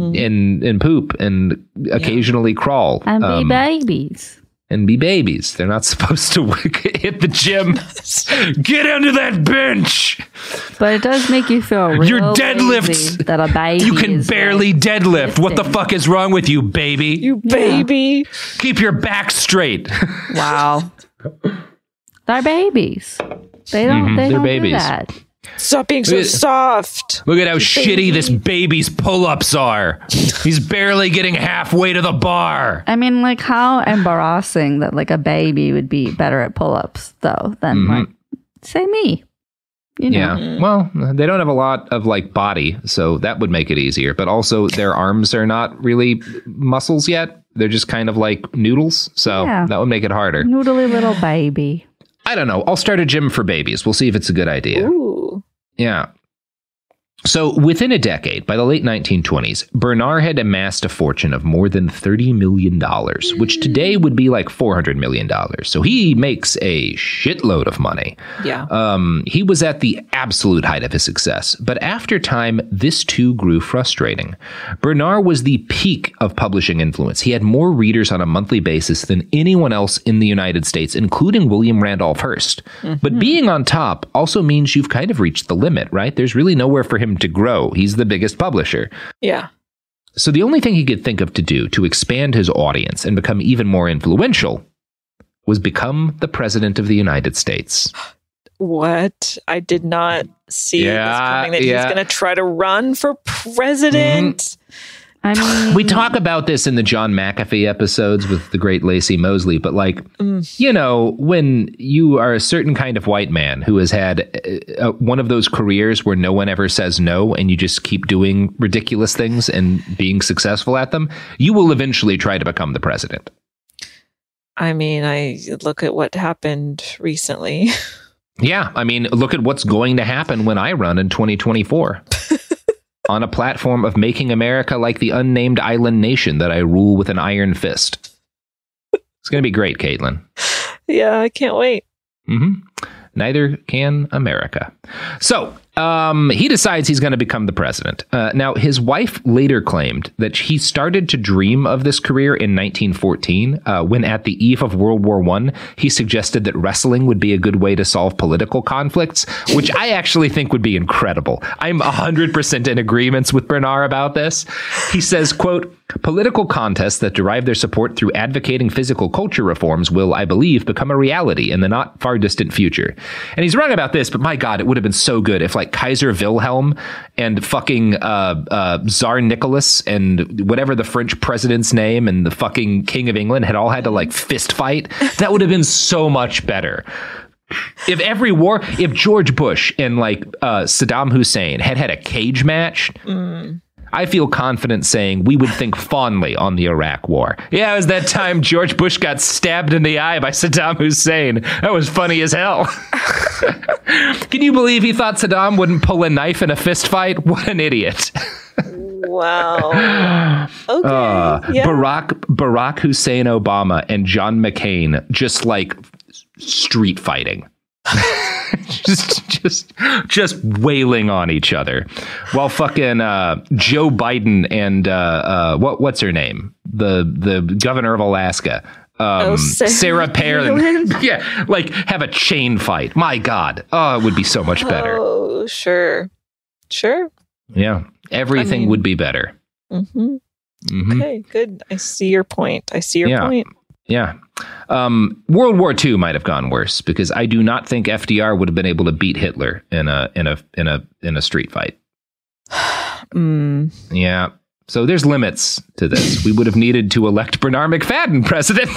and poop and occasionally crawl and be babies. And be babies. They're not supposed to hit the gym. Get under that bench. But it does make you feel real your deadlifts that a baby. You can barely like deadlift. lifting. What the fuck is wrong with you, baby? You baby. Keep your back straight. Wow. They're babies. They don't. They They're don't babies. do that. Stop being so soft. Look at how shitty this baby's pull-ups are. He's barely getting halfway to the bar. I mean, like, how embarrassing that like a baby would be better at pull-ups though than like, say me. You know? Yeah. Well, they don't have a lot of like body, so that would make it easier. But also their arms are not really muscles yet. They're just kind of like noodles. So that would make it harder. Noodly little baby. I don't know. I'll start a gym for babies. We'll see if it's a good idea. Ooh. Yeah. So within a decade, by the late 1920s, Bernard had amassed a fortune of more than $30 million, which today would be like $400 million. So he makes a shitload of money. Yeah. He was at the absolute height of his success. But after time, this too grew frustrating. Bernard was the peak of publishing influence. He had more readers on a monthly basis than anyone else in the United States, including William Randolph Hearst. But being on top also means you've kind of reached the limit, right? There's really nowhere for him to grow. He's the biggest publisher. Yeah. So the only thing he could think of to do to expand his audience and become even more influential was become the president of the United States. What? I did not see this coming, that he's going to try to run for president. I mean, we talk about this in the John McAfee episodes with the great Lacey Mosley, but like, you know, when you are a certain kind of white man who has had one of those careers where no one ever says no and you just keep doing ridiculous things and being successful at them, you will eventually try to become the president. I mean, I look at what happened recently. Yeah. I mean, look at what's going to happen when I run in 2024. On a platform of making America like the unnamed island nation that I rule with an iron fist. It's going to be great, Caitlin. Yeah, I can't wait. Neither can America. So he decides he's going to become the president. Now, his wife later claimed that he started to dream of this career in 1914, when at the eve of World War I, he suggested that wrestling would be a good way to solve political conflicts, which I actually think would be incredible. I'm 100% in agreement with Bernard about this. He says, quote, political contests that derive their support through advocating physical culture reforms will, I believe, become a reality in the not far distant future. And he's wrong about this, but my God, it would have been so good if like Kaiser Wilhelm and fucking Tsar Nicholas and whatever the French president's name and the fucking King of England had all had to like fist fight. That would have been so much better. If George Bush and like Saddam Hussein had a cage match, I feel confident saying we would think fondly on the Iraq War. Yeah, it was that time George Bush got stabbed in the eye by Saddam Hussein. That was funny as hell. Can you believe he thought Saddam wouldn't pull a knife in a fist fight? What an idiot. Wow. Okay. Yeah. Barack Hussein Obama and John McCain just like street fighting. just wailing on each other while fucking Joe Biden and what's her name, the governor of Alaska, Sarah Palin, yeah, like have a chain fight. My God, it would be so much better. Oh, sure, yeah, everything would be better. Okay, good. I see your point. Yeah. World War II might have gone worse because I do not think FDR would have been able to beat Hitler in a street fight. Yeah. So there's limits to this. We would have needed to elect Bernard McFadden president.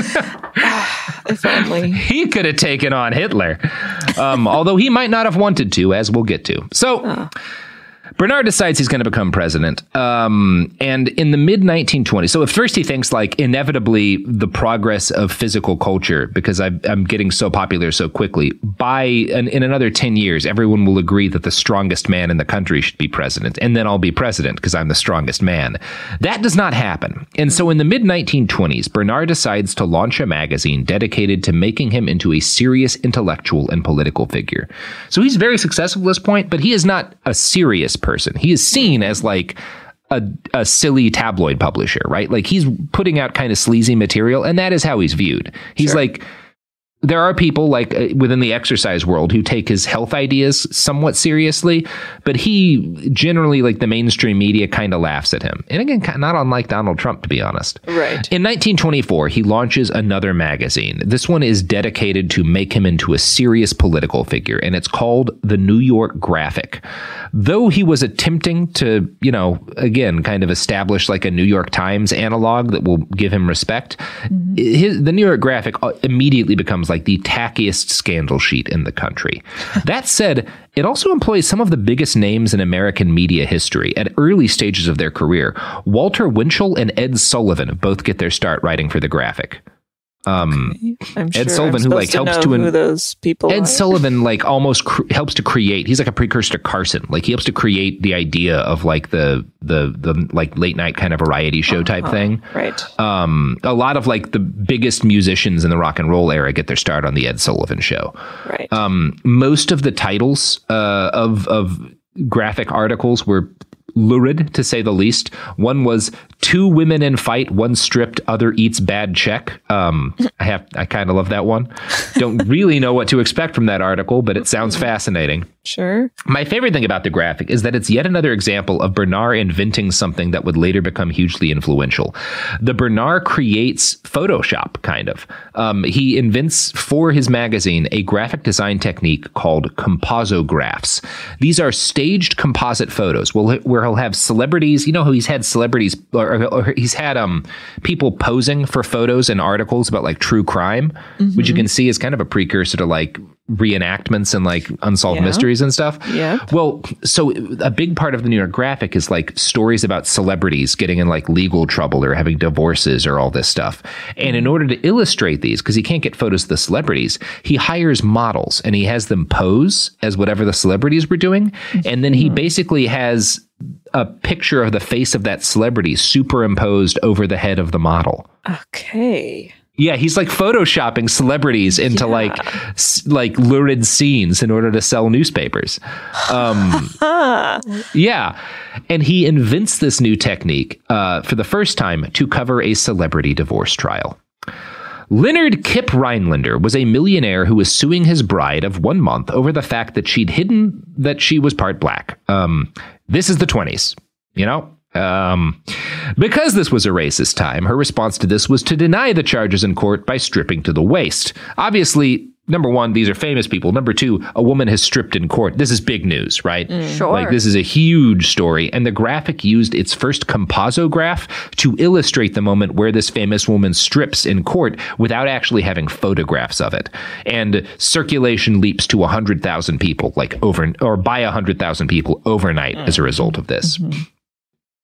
If only. He could have taken on Hitler. Although he might not have wanted to, as we'll get to. So Bernard decides he's going to become president. And in the mid-1920s, so at first he thinks like inevitably the progress of physical culture, because I'm getting so popular so quickly, in another 10 years, everyone will agree that the strongest man in the country should be president. And then I'll be president because I'm the strongest man. That does not happen. And so in the mid-1920s, Bernard decides to launch a magazine dedicated to making him into a serious intellectual and political figure. So he's very successful at this point, but he is not a serious person. He is seen as like a silly tabloid publisher, right? Like he's putting out kind of sleazy material, and that is how he's viewed. He's like, there are people like within the exercise world who take his health ideas somewhat seriously, but he generally, like the mainstream media, kind of laughs at him. And again, not unlike Donald Trump, to be honest. Right. In 1924, he launches another magazine. This one is dedicated to make him into a serious political figure, and it's called The New York Graphic. Though he was attempting to, again, kind of establish like a New York Times analog that will give him respect, the New York Graphic immediately becomes like the tackiest scandal sheet in the country. That said, it also employs some of the biggest names in American media history at early stages of their career. Walter Winchell and Ed Sullivan both get their start writing for the Graphic. I'm sure Ed Sullivan, who like helps to who those people Ed are. Sullivan like almost helps to create. He's like a precursor to Carson. Like he helps to create the idea of like the like late night kind of variety show type thing. Right. A lot of like the biggest musicians in the rock and roll era get their start on the Ed Sullivan Show. Right. Most of the titles of graphic articles were lurid, to say the least. One was "Two women in fight, one stripped, other eats bad check." I kind of love that one. Don't really know what to expect from that article, but it sounds fascinating. Sure. My favorite thing about the Graphic is that it's yet another example of Bernard inventing something that would later become hugely influential. The Bernard creates Photoshop, kind of. He invents for his magazine a graphic design technique called composographs. These are staged composite photos where he'll have celebrities. You know how he's had celebrities, or he's had people posing for photos and articles about like true crime, which you can see is kind of a precursor to like reenactments and like unsolved mysteries and stuff. Yeah. Well, so a big part of the New York Graphic is like stories about celebrities getting in like legal trouble or having divorces or all this stuff. And in order to illustrate these, because he can't get photos of the celebrities, he hires models and he has them pose as whatever the celebrities were doing. And then he basically has a picture of the face of that celebrity superimposed over the head of the model. Okay. Yeah, he's like photoshopping celebrities into like lurid scenes in order to sell newspapers. Yeah. And he invents this new technique for the first time to cover a celebrity divorce trial. Leonard Kip Rhinelander was a millionaire who was suing his bride of 1 month over the fact that she'd hidden that she was part black. This is the 20s, you know? Because this was a racist time, her response to this was to deny the charges in court by stripping to the waist. Obviously, number one, these are famous people. Number two, a woman has stripped in court. This is big news, right? Sure. Like, this is a huge story. And the Graphic used its first composograph to illustrate the moment where this famous woman strips in court without actually having photographs of it. And circulation leaps to 100,000 people, by 100,000 people overnight as a result of this.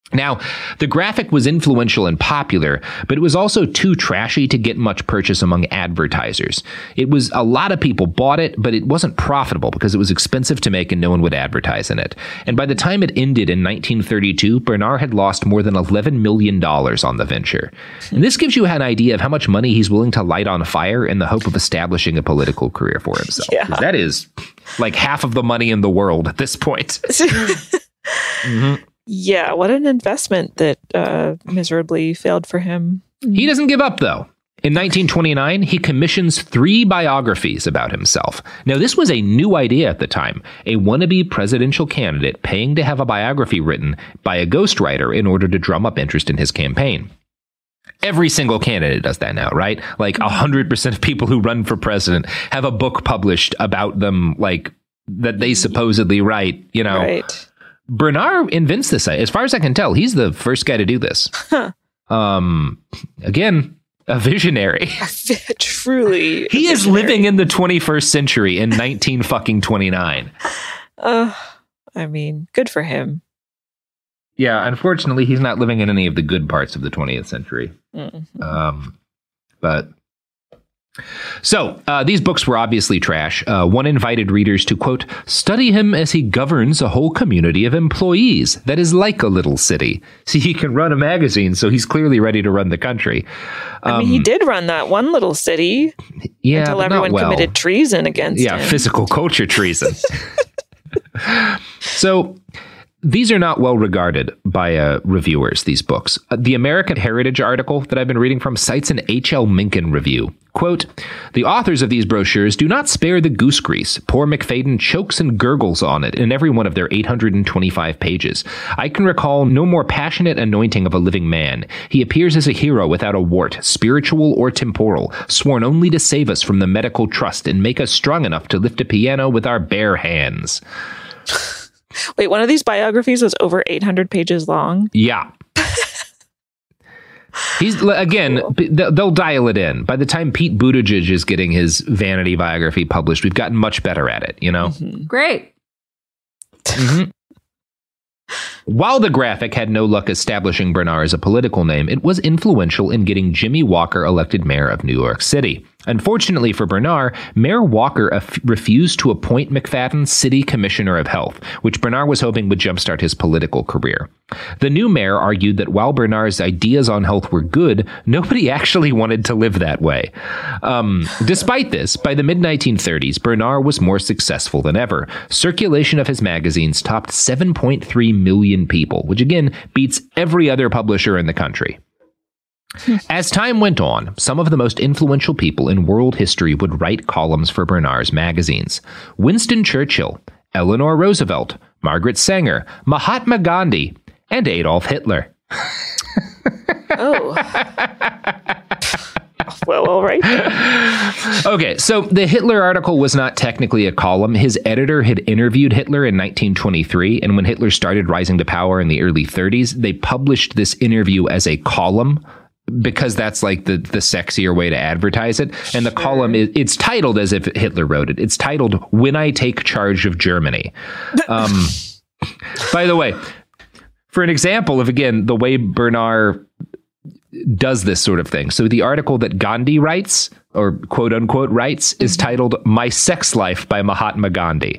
Now, the graphic was influential and popular, but it was also too trashy to get much purchase among advertisers. A lot of people bought it, but it wasn't profitable because it was expensive to make and no one would advertise in it. And by the time it ended in 1932, Bernard had lost more than $11 million on the venture. And this gives you an idea of how much money he's willing to light on fire in the hope of establishing a political career for himself. Yeah. That is like half of the money in the world at this point. Mm-hmm. Yeah, what an investment that miserably failed for him. He doesn't give up, though. In 1929, he commissions 3 biographies about himself. Now, this was a new idea at the time, a wannabe presidential candidate paying to have a biography written by a ghostwriter in order to drum up interest in his campaign. Every single candidate does that now, right? Like 100% of people who run for president have a book published about them, like that they supposedly write, you know. Right. Bernard invents this. As far as I can tell, he's the first guy to do this. Huh. Again, a visionary. Truly. He is living in the 21st century in 1929. I mean, good for him. Yeah, unfortunately, he's not living in any of the good parts of the 20th century. Mm-hmm. So these books were obviously trash. One invited readers to, quote, study him as he governs a whole community of employees that is like a little city. See, he can run a magazine, so he's clearly ready to run the country. I mean, he did run that one little city until everyone committed treason against him. Yeah, physical culture treason. So these are not well regarded by reviewers, these books. The American Heritage article that I've been reading from cites an H.L. Mencken review. Quote, the authors of these brochures do not spare the goose grease. Poor McFadden chokes and gurgles on it in every one of their 825 pages. I can recall no more passionate anointing of a living man. He appears as a hero without a wart, spiritual or temporal, sworn only to save us from the medical trust and make us strong enough to lift a piano with our bare hands. Wait, one of these biographies was over 800 pages long? Yeah. He's, again, they'll dial it in. By the time Pete Buttigieg is getting his vanity biography published, we've gotten much better at it, you know? Mm-hmm. Great. Mm-hmm. While the graphic had no luck establishing Bernard as a political name, it was influential in getting Jimmy Walker elected mayor of New York City. Unfortunately for Bernard, Mayor Walker refused to appoint McFadden city commissioner of health, which Bernard was hoping would jumpstart his political career. The new mayor argued that while Bernard's ideas on health were good, nobody actually wanted to live that way. Despite this, by the mid-1930s, Bernard was more successful than ever. Circulation of his magazines topped 7.3 million people, which again beats every other publisher in the country. As time went on, some of the most influential people in world history would write columns for Bernard's magazines. Winston Churchill, Eleanor Roosevelt, Margaret Sanger, Mahatma Gandhi, and Adolf Hitler. Oh. Well, all right. Okay, so the Hitler article was not technically a column. His editor had interviewed Hitler in 1923, and when Hitler started rising to power in the early 30s, they published this interview as a column because that's like the sexier way to advertise it. And the column, it's titled as if Hitler wrote it. It's titled, When I Take Charge of Germany. By the way, for an example of, again, the way Bernard does this sort of thing. So the article that Gandhi writes, or quote unquote writes, is titled My Sex Life by Mahatma Gandhi.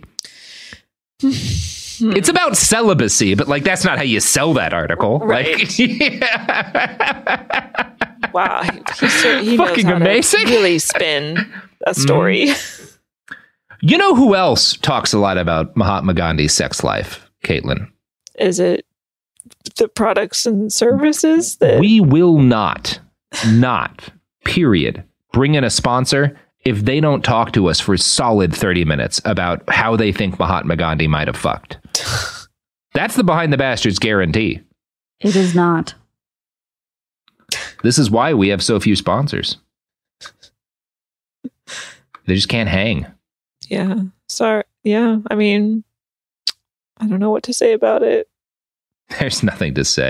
It's about celibacy, but like that's not how you sell that article. Right. Like, yeah. Wow. He fucking knows how amazing. To really spin a story. You know who else talks a lot about Mahatma Gandhi's sex life, Caitlin? Is it the products and services that we will not, period, bring in a sponsor if they don't talk to us for a solid 30 minutes about how they think Mahatma Gandhi might have fucked. That's the Behind the Bastards guarantee. It is not. This is why we have so few sponsors. They just can't hang. Yeah. Sorry. Yeah. I mean, I don't know what to say about it. There's nothing to say.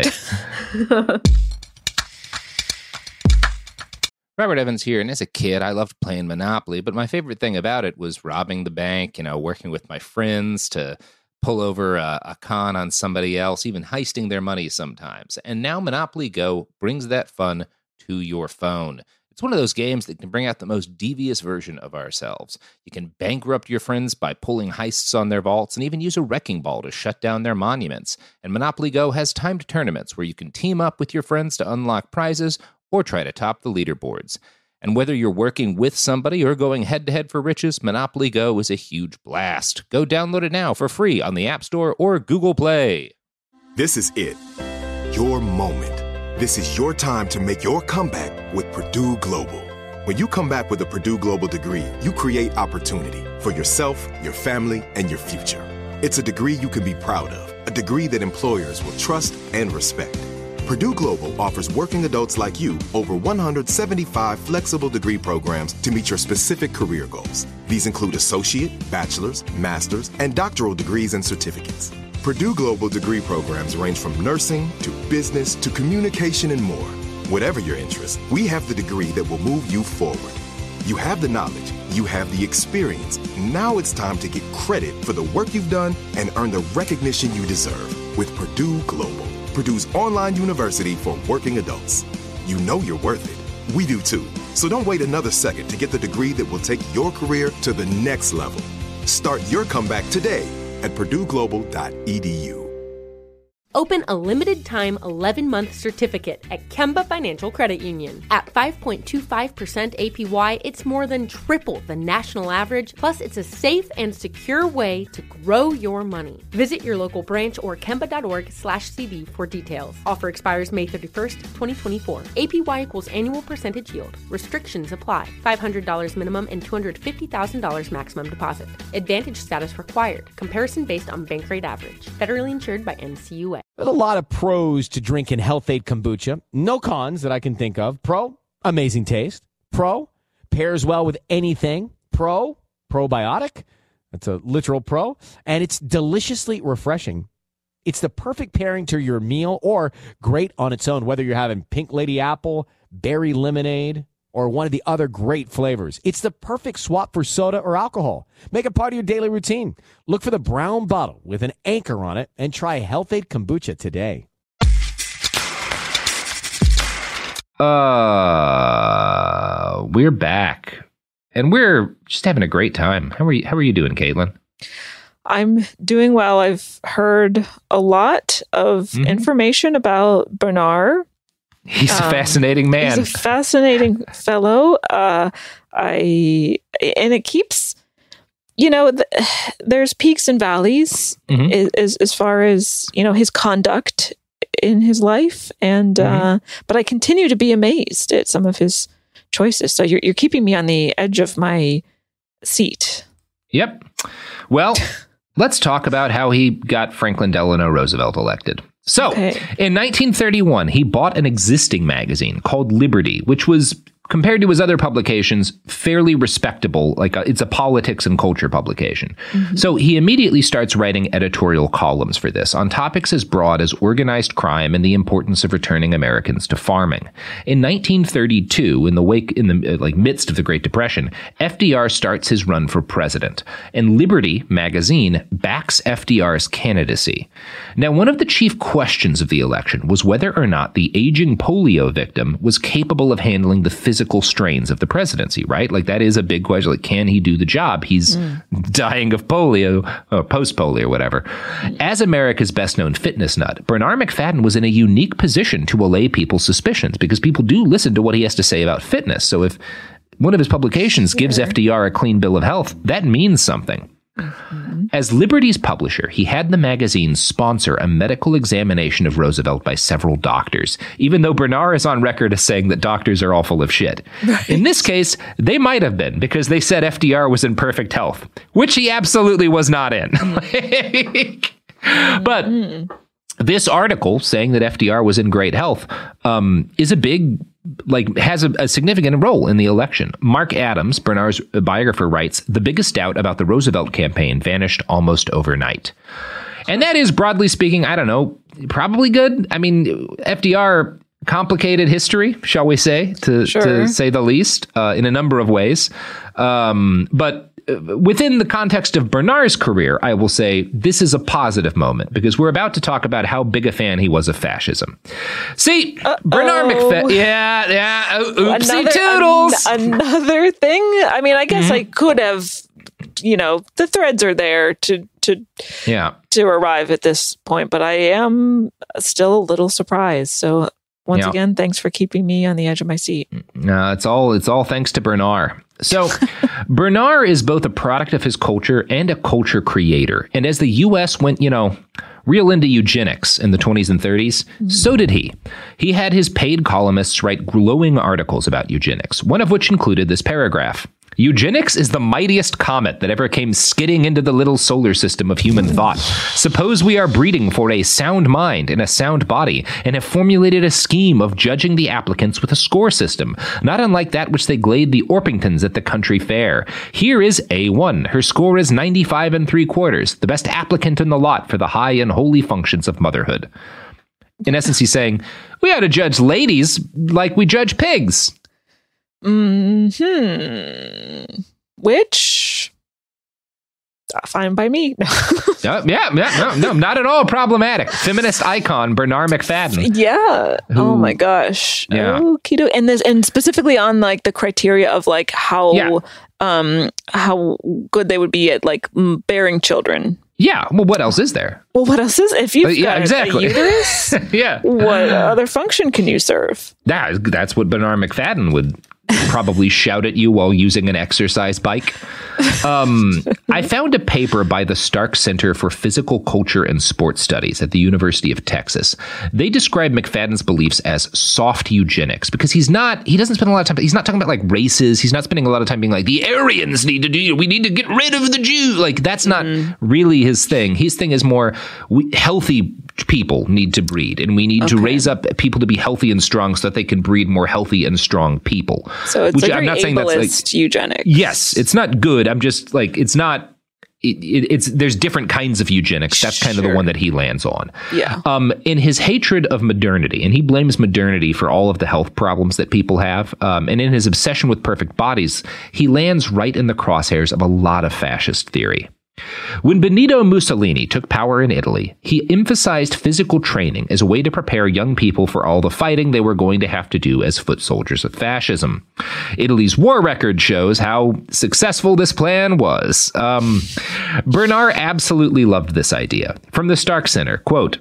Robert Evans here, and as a kid, I loved playing Monopoly, but my favorite thing about it was robbing the bank, working with my friends to pull over a con on somebody else, even heisting their money sometimes. And now Monopoly Go brings that fun to your phone. It's one of those games that can bring out the most devious version of ourselves. You can bankrupt your friends by pulling heists on their vaults and even use a wrecking ball to shut down their monuments. And Monopoly Go has timed tournaments where you can team up with your friends to unlock prizes or try to top the leaderboards. And whether you're working with somebody or going head-to-head for riches, Monopoly Go is a huge blast. Go download it now for free on the App Store or Google Play. This is it. Your moment. This is your time to make your comeback with Purdue Global. When you come back with a Purdue Global degree, you create opportunity for yourself, your family, and your future. It's a degree you can be proud of, a degree that employers will trust and respect. Purdue Global offers working adults like you over 175 flexible degree programs to meet your specific career goals. These include associate, bachelor's, master's, and doctoral degrees and certificates. Purdue Global degree programs range from nursing to business to communication and more. Whatever your interest, we have the degree that will move you forward. You have the knowledge, you have the experience. Now it's time to get credit for the work you've done and earn the recognition you deserve with Purdue Global, Purdue's online university for working adults. You know you're worth it. We do too. So don't wait another second to get the degree that will take your career to the next level. Start your comeback today at purdueglobal.edu. Open a limited-time 11-month certificate at Kemba Financial Credit Union. At 5.25% APY, it's more than triple the national average, plus it's a safe and secure way to grow your money. Visit your local branch or kemba.org/cd for details. Offer expires May 31st, 2024. APY equals annual percentage yield. Restrictions apply. $500 minimum and $250,000 maximum deposit. Advantage status required. Comparison based on bank rate average. Federally insured by NCUA. There's a lot of pros to drinking Health-Ade kombucha. No cons that I can think of. Pro, amazing taste. Pro, pairs well with anything. Pro, probiotic. That's a literal pro. And it's deliciously refreshing. It's the perfect pairing to your meal or great on its own, whether you're having pink lady apple, berry lemonade, or one of the other great flavors. It's the perfect swap for soda or alcohol. Make it part of your daily routine. Look for the brown bottle with an anchor on it and try Health-Ade kombucha today. We're back. And we're just having a great time. How are you doing, Caitlin? I'm doing well. I've heard a lot of information about Bernard. He's a fascinating man. He's a fascinating fellow. And it keeps, there's peaks and valleys as far as, his conduct in his life. And, but I continue to be amazed at some of his choices. So you're keeping me on the edge of my seat. Yep. Well, let's talk about how he got Franklin Delano Roosevelt elected. So, in 1931, he bought an existing magazine called Liberty, which was, compared to his other publications, fairly respectable. It's a politics and culture publication. So he immediately starts writing editorial columns for this on topics as broad as organized crime and the importance of returning Americans to farming. In 1932, in the midst of the Great Depression, FDR starts his run for president, and Liberty magazine backs FDR's candidacy. Now, one of the chief questions of the election was whether or not the aging polio victim was capable of handling the physical strains of the presidency, right? That is a big question. Can he do the job? He's dying of polio, or post-polio, or whatever. As America's best-known fitness nut, Bernard Macfadden was in a unique position to allay people's suspicions, because people do listen to what he has to say about fitness. So if one of his publications gives FDR a clean bill of health, that means something. As Liberty's publisher, he had the magazine sponsor a medical examination of Roosevelt by several doctors, even though Bernard is on record as saying that doctors are all full of shit. Right. In this case, they might have been, because they said FDR was in perfect health, which he absolutely was not in. But this article saying that FDR was in great health is a big, has a significant role in the election. Mark Adams, Bernard's biographer, writes, "The biggest doubt about the Roosevelt campaign vanished almost overnight." And that is, broadly speaking, I don't know, probably good. I mean, FDR, complicated history, shall we say, to say the least, in a number of ways. But within the context of Bernard's career, I will say this is a positive moment because we're about to talk about how big a fan he was of fascism. See, Bernard McFadden, oopsie toodles. Another thing. I mean, I guess I could have, the threads are there to arrive at this point, but I am still a little surprised. So once again, thanks for keeping me on the edge of my seat. It's all thanks to Bernard. So Bernard is both a product of his culture and a culture creator. And as the U.S. went, real into eugenics in the 20s and 30s, so did he. He had his paid columnists write glowing articles about eugenics, one of which included this paragraph. Eugenics is the mightiest comet that ever came skidding into the little solar system of human thought. Suppose we are breeding for a sound mind and a sound body and have formulated a scheme of judging the applicants with a score system, not unlike that which they glade the Orpingtons at the country fair. Here is A1. Her score is 95 3/4, the best applicant in the lot for the high and holy functions of motherhood. In essence, he's saying, we ought to judge ladies like we judge pigs. Which fine by me. No, not at all problematic. Feminist icon Bernard McFadden. Yeah. Oh my gosh. Yeah. Keto. And specifically on like the criteria of like how good they would be at like bearing children. Yeah. Well, what else is there? Well, what else is if you've got exactly. a uterus? Yeah. What other function can you serve? That's what Bernard McFadden would probably shout at you while using an exercise bike. I found a paper by the Stark Center for Physical Culture and Sports Studies at the University of Texas. They describe McFadden's beliefs as soft eugenics because he doesn't spend a lot of time, he's not talking about like races. He's not spending a lot of time being like, the Aryans we need to get rid of the Jews. Like that's not really his thing. His thing is more healthy people need to breed and we need to raise up people to be healthy and strong so that they can breed more healthy and strong people. So it's I'm not saying that's like eugenics. Yes, it's not good. I'm just like it's not. It's there's different kinds of eugenics. That's kind of the one that he lands on. Yeah. In his hatred of modernity, and he blames modernity for all of the health problems that people have. And in his obsession with perfect bodies, he lands right in the crosshairs of a lot of fascist theory. When Benito Mussolini took power in Italy, he emphasized physical training as a way to prepare young people for all the fighting they were going to have to do as foot soldiers of fascism. Italy's war record shows how successful this plan was. Bernard absolutely loved this idea. From the Stark Center, quote,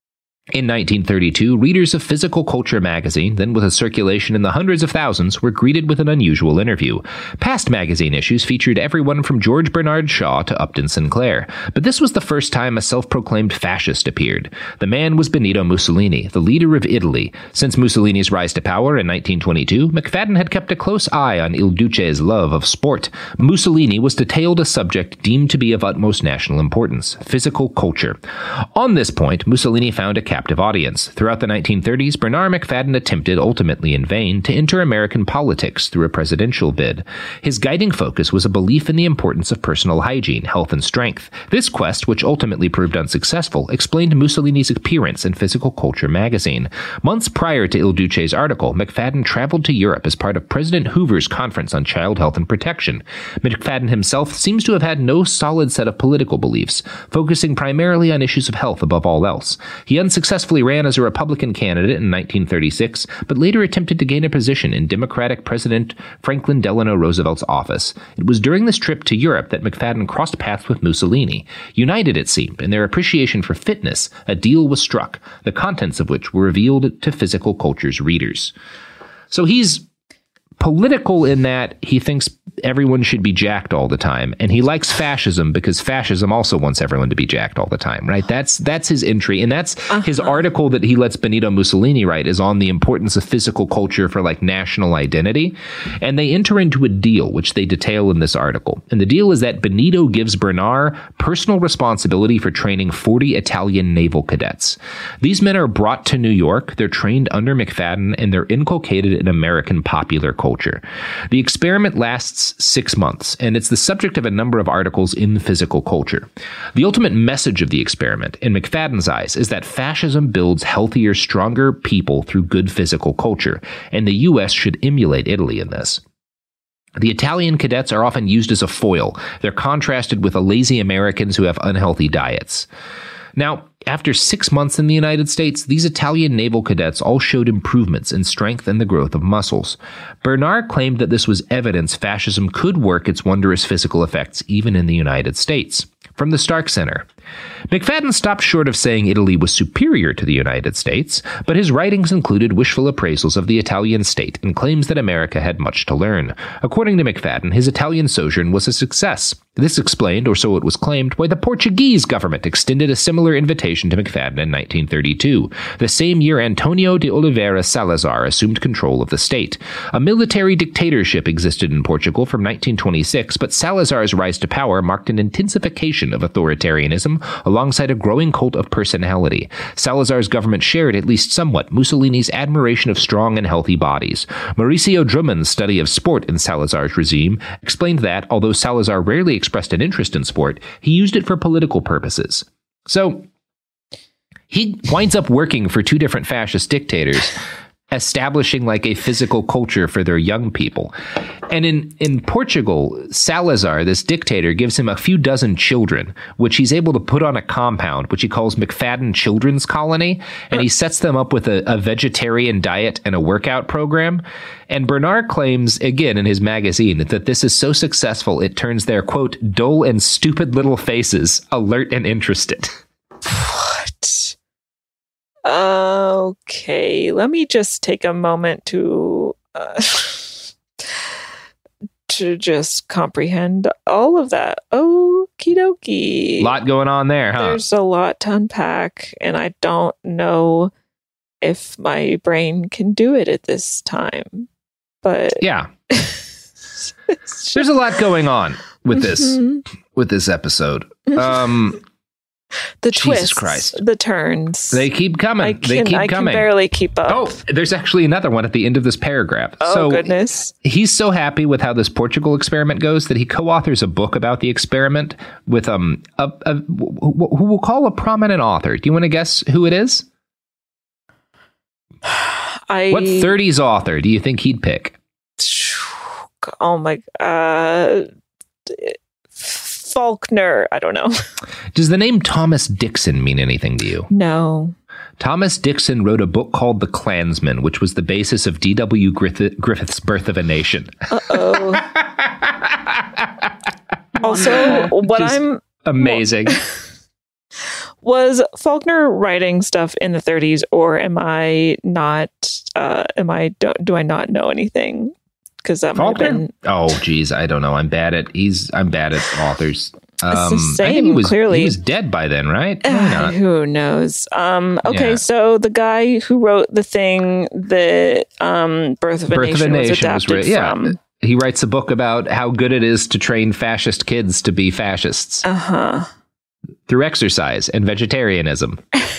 in 1932, readers of Physical Culture magazine, then with a circulation in the hundreds of thousands, were greeted with an unusual interview. Past magazine issues featured everyone from George Bernard Shaw to Upton Sinclair, but this was the first time a self-proclaimed fascist appeared. The man was Benito Mussolini, the leader of Italy. Since Mussolini's rise to power in 1922, McFadden had kept a close eye on Il Duce's love of sport. Mussolini was detailed a subject deemed to be of utmost national importance, physical culture. On this point, Mussolini found a captive audience. Throughout the 1930s, Bernard McFadden attempted, ultimately in vain, to enter American politics through a presidential bid. His guiding focus was a belief in the importance of personal hygiene, health, and strength. This quest, which ultimately proved unsuccessful, explained Mussolini's appearance in Physical Culture magazine. Months prior to Il Duce's article, McFadden traveled to Europe as part of President Hoover's Conference on Child Health and Protection. McFadden himself seems to have had no solid set of political beliefs, focusing primarily on issues of health above all else. He unsuccessfully ran as a Republican candidate in 1936, but later attempted to gain a position in Democratic President Franklin Delano Roosevelt's office. It was during this trip to Europe that McFadden crossed paths with Mussolini. United, it seemed, in their appreciation for fitness, a deal was struck, the contents of which were revealed to Physical Culture's readers. So he's political in that he thinks everyone should be jacked all the time, and he likes fascism because fascism also wants everyone to be jacked all the time, right? That's his entry, and that's his article that he lets Benito Mussolini write is on the importance of physical culture for like national identity, and they enter into a deal which they detail in this article. And the deal is that Benito gives Bernard personal responsibility for training 40 Italian naval cadets. These men are brought to New York, they're trained under McFadden, and they're inculcated in American popular culture. The experiment lasts 6 months, and it's the subject of a number of articles in Physical Culture. The ultimate message of the experiment, in McFadden's eyes, is that fascism builds healthier, stronger people through good physical culture, and the U.S. should emulate Italy in this. The Italian cadets are often used as a foil. They're contrasted with the lazy Americans who have unhealthy diets. Now, after 6 months in the United States, these Italian naval cadets all showed improvements in strength and the growth of muscles. Bernard claimed that this was evidence fascism could work its wondrous physical effects even in the United States. From the Stark Center, McFadden stopped short of saying Italy was superior to the United States, but his writings included wishful appraisals of the Italian state and claims that America had much to learn. According to McFadden, his Italian sojourn was a success. This explained, or so it was claimed, why the Portuguese government extended a similar invitation to McFadden in 1932, the same year Antonio de Oliveira Salazar assumed control of the state. A military dictatorship existed in Portugal from 1926, but Salazar's rise to power marked an intensification of authoritarianism alongside a growing cult of personality. Salazar's government shared, at least somewhat, Mussolini's admiration of strong and healthy bodies. Mauricio Drummond's study of sport in Salazar's regime explained that, although Salazar rarely expressed an interest in sport, he used it for political purposes. So, he winds up working for two different fascist dictators, establishing like a physical culture for their young people. And in Portugal, Salazar, this dictator, gives him a few dozen children, which he's able to put on a compound, which he calls McFadden Children's Colony, and he sets them up with a vegetarian diet and a workout program. And Bernard claims, again in his magazine, that this is so successful it turns their, quote, dull and stupid little faces alert and interested. What? Okay, let me just take a moment to just comprehend all of that. Okie dokie. A lot going on there, huh? There's a lot to unpack, and I don't know if my brain can do it at this time. But yeah, there's a lot going on with this episode. The Jesus twists, Christ. the turns. They keep coming. I can barely keep up. Oh, there's actually another one at the end of this paragraph. Oh, goodness. He's so happy with how this Portugal experiment goes that he co-authors a book about the experiment with who we'll call a prominent author. Do you want to guess who it is? What 30s author do you think he'd pick? Oh, my God. Faulkner. I don't know. Does the name Thomas Dixon mean anything to you? No. Thomas Dixon wrote a book called The Klansman, which was the basis of D.W. Griffith's Birth of a Nation. Uh-oh. Also, what I'm... Amazing. Was Faulkner writing stuff in the 30s, or am I not... do I not know anything? Because that might have been... Oh, geez, I don't know. I'm bad at authors. It's the same, I think clearly. He was dead by then, right? Who knows? Okay, so the guy who wrote the thing that Birth of a Nation was adapted from. He writes a book about how good it is to train fascist kids to be fascists. Uh-huh. Through exercise and vegetarianism.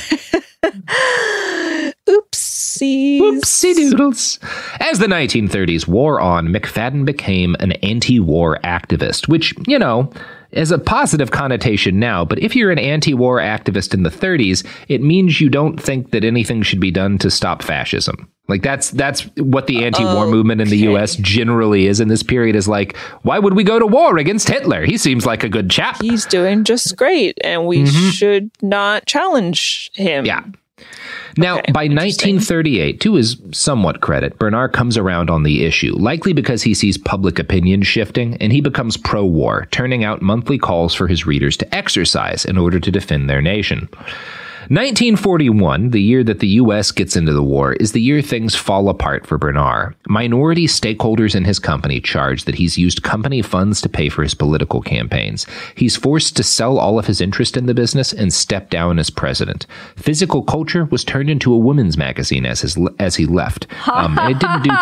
Oopsie doodles. As the 1930s wore on, McFadden became an anti-war activist, which, you know, is a positive connotation now. But if you're an anti-war activist in the 30s, it means you don't think that anything should be done to stop fascism. Like that's what the anti-war movement in the U.S. generally is in this period, is like, why would we go to war against Hitler? He seems like a good chap. He's doing just great, and we should not challenge him. Yeah. Now, by 1938, to his somewhat credit, Bernard comes around on the issue, likely because he sees public opinion shifting, and he becomes pro-war, turning out monthly calls for his readers to exercise in order to defend their nation. 1941, the year that the U.S. gets into the war, is the year things fall apart for Bernard. Minority stakeholders in his company charge that he's used company funds to pay for his political campaigns. He's forced to sell all of his interest in the business and step down as president. Physical Culture was turned into a women's magazine as he left. It didn't do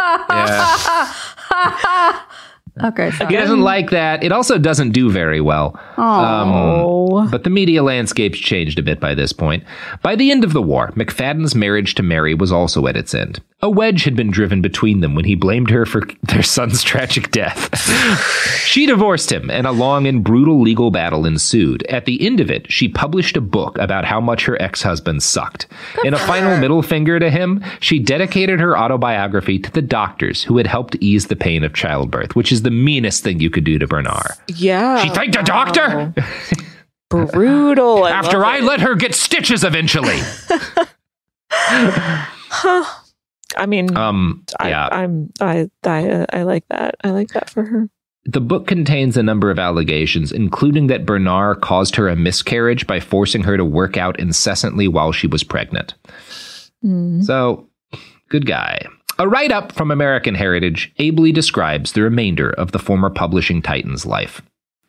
Okay, he doesn't like that. It also doesn't do very well. But the media landscape's changed a bit by this point. By the end of the war, McFadden's marriage to Mary was also at its end. A wedge had been driven between them when he blamed her for their son's tragic death. She divorced him, and a long and brutal legal battle ensued. At the end of it, she published a book about how much her ex-husband sucked. In a final middle finger to him, she dedicated her autobiography to the doctors who had helped ease the pain of childbirth, which is the meanest thing you could do to Bernard. Yeah. She thanked a doctor? Brutal. After I let her get stitches eventually. Huh. I mean, yeah. I like that. I like that for her. The book contains a number of allegations, including that Bernard caused her a miscarriage by forcing her to work out incessantly while she was pregnant. So, good guy. A write-up from American Heritage ably describes the remainder of the former publishing titan's life.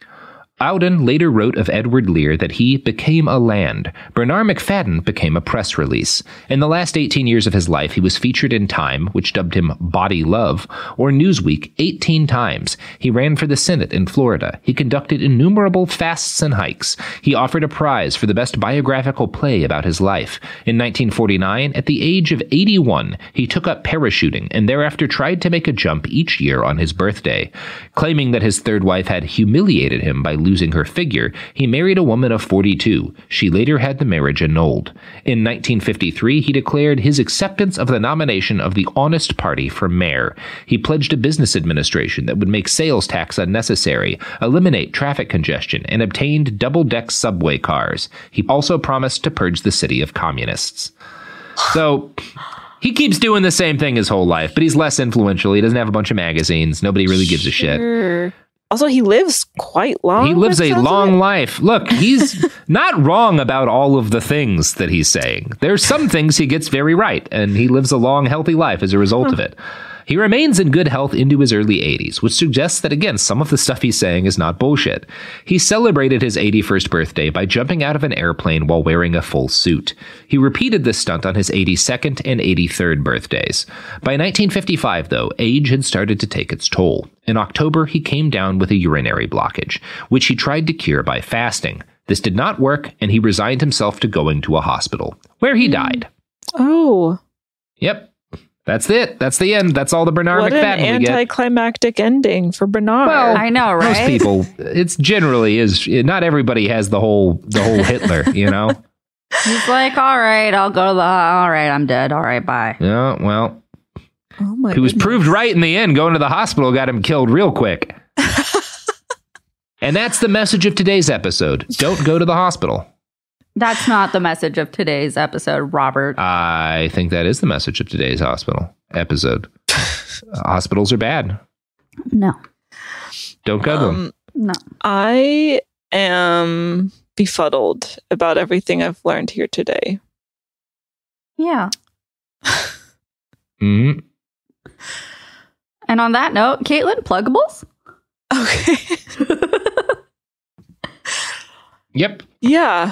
Auden later wrote of Edward Lear that he became a land. Bernard Macfadden became a press release. In the last 18 years of his life, he was featured in Time, which dubbed him Body Love, or Newsweek 18 times. He ran for the Senate in Florida. He conducted innumerable fasts and hikes. He offered a prize for the best biographical play about his life. In 1949, at the age of 81, he took up parachuting and thereafter tried to make a jump each year on his birthday. Claiming that his third wife had humiliated him by losing her figure, he married a woman of 42. She later had the marriage annulled. In 1953, he declared his acceptance of the nomination of the Honest Party for mayor. He pledged a business administration that would make sales tax unnecessary, eliminate traffic congestion, and obtained double-deck subway cars. He also promised to purge the city of communists. So, he keeps doing the same thing his whole life, but he's less influential. He doesn't have a bunch of magazines. Nobody really gives a shit. Also, he lives quite long. He lives a long life. Look, he's not wrong about all of the things that he's saying. There's some things he gets very right, and he lives a long, healthy life as a result of it. He remains in good health into his early 80s, which suggests that, again, some of the stuff he's saying is not bullshit. He celebrated his 81st birthday by jumping out of an airplane while wearing a full suit. He repeated this stunt on his 82nd and 83rd birthdays. By 1955, though, age had started to take its toll. In October, he came down with a urinary blockage, which he tried to cure by fasting. This did not work, and he resigned himself to going to a hospital, where he died. Oh. Yep. That's it. That's the end. That's all the Bernard Macfadden we get. What an anticlimactic ending for Bernard. Well, I know, right? Most people, it's generally is. Not everybody has the whole Hitler, you know? He's like, all right, I'll go to the, all right, I'm dead. All right, bye. Yeah, well, he was proved right in the end. Going to the hospital got him killed real quick. And that's the message of today's episode. Don't go to the hospital. That's not the message of today's episode, Robert. I think that is the message of today's episode. Hospitals are bad. No. Don't go to them. No. I am befuddled about everything I've learned here today. Yeah. Mm-hmm. And on that note, Caitlin, pluggables? Okay. Yep. Yeah.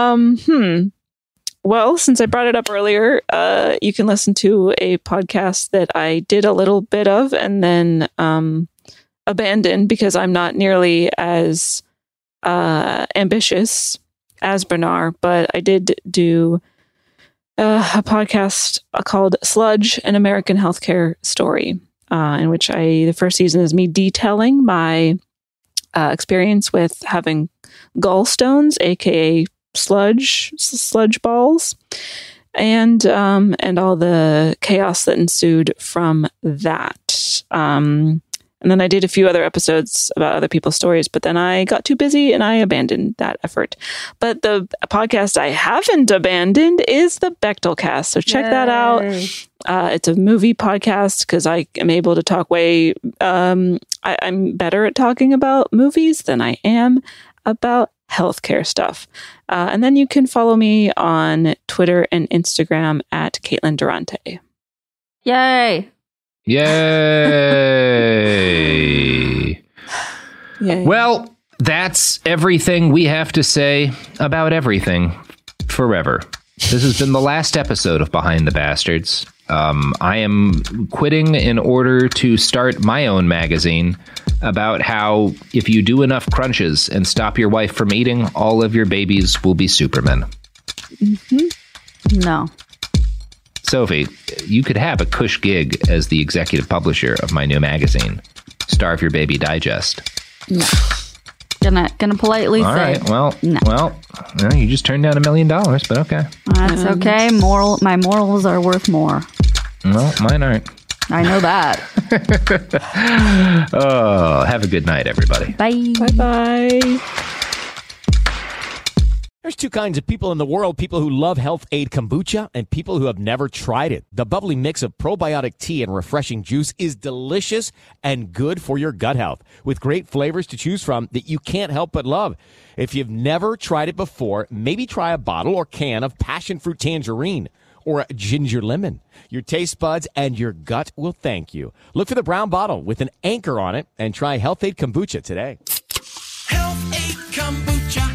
Well, since I brought it up earlier, you can listen to a podcast that I did a little bit of and then abandoned because I'm not nearly as ambitious as Bernard, but I did do a podcast called Sludge, an American Healthcare Story, in which the first season is me detailing my experience with having gallstones, aka sludge balls, and all the chaos that ensued from that. And then I did a few other episodes about other people's stories, but then I got too busy and I abandoned that effort. But the podcast I haven't abandoned is the Bechdel Cast. So check that out. It's a movie podcast because I am able to talk I'm better at talking about movies than I am about healthcare stuff. And then you can follow me on Twitter and Instagram at Caitlin Durante. Yay! Yay! Yay! Well, that's everything we have to say about everything forever. This has been the last episode of Behind the Bastards. I am quitting in order to start my own magazine about how if you do enough crunches and stop your wife from eating, all of your babies will be supermen. Mm-hmm. No. Sophie, you could have a cush gig as the executive publisher of my new magazine, Starve Your Baby Digest. No. Gonna politely All say. right. Well, no. Well, you just turned down $1 million, but okay. That's okay. My morals are worth more. No, mine aren't. I know that. Oh, have a good night, everybody. Bye. Bye-bye. There's two kinds of people in the world, people who love Health Aid Kombucha and people who have never tried it. The bubbly mix of probiotic tea and refreshing juice is delicious and good for your gut health, with great flavors to choose from that you can't help but love. If you've never tried it before, maybe try a bottle or can of passion fruit tangerine or a ginger lemon. Your taste buds and your gut will thank you. Look for the brown bottle with an anchor on it and try Health Aid Kombucha today. Health Aid Kombucha.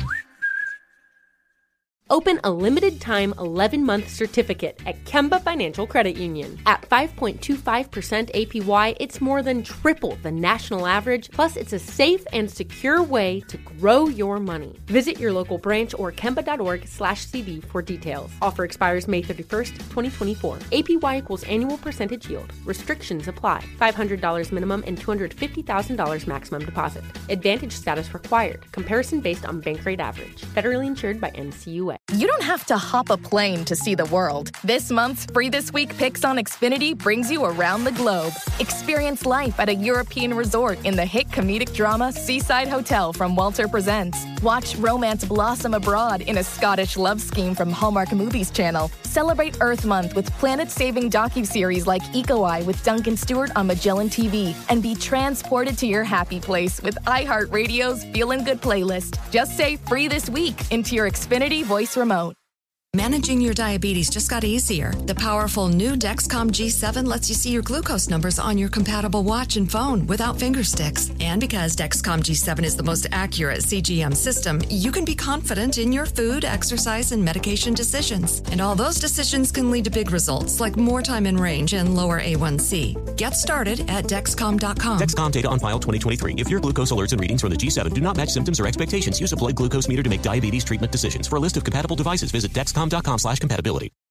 Open a limited-time 11-month certificate at Kemba Financial Credit Union. At 5.25% APY, it's more than triple the national average, plus it's a safe and secure way to grow your money. Visit your local branch or kemba.org/CD for details. Offer expires May 31st, 2024. APY equals annual percentage yield. Restrictions apply. $500 minimum and $250,000 maximum deposit. Advantage status required. Comparison based on bank rate average. Federally insured by NCUA. You don't have to hop a plane to see the world. This month's Free This Week Picks on Xfinity brings you around the globe. Experience life at a European resort in the hit comedic drama Seaside Hotel from Walter Presents. Watch romance blossom abroad in a Scottish love scheme from Hallmark Movies Channel. Celebrate Earth Month with planet-saving docuseries like Eco Eye with Duncan Stewart on Magellan TV. And be transported to your happy place with iHeartRadio's Feelin' Good playlist. Just say Free This Week into your Xfinity voice remote. Managing your diabetes just got easier. The powerful new Dexcom G7 lets you see your glucose numbers on your compatible watch and phone without finger sticks. And because Dexcom G7 is the most accurate CGM system, you can be confident in your food, exercise, and medication decisions. And all those decisions can lead to big results like more time in range and lower A1C. Get started at Dexcom.com. Dexcom data on file 2023. If your glucose alerts and readings from the G7 do not match symptoms or expectations, use a blood glucose meter to make diabetes treatment decisions. For a list of compatible devices, visit Dexcom.com/compatibility.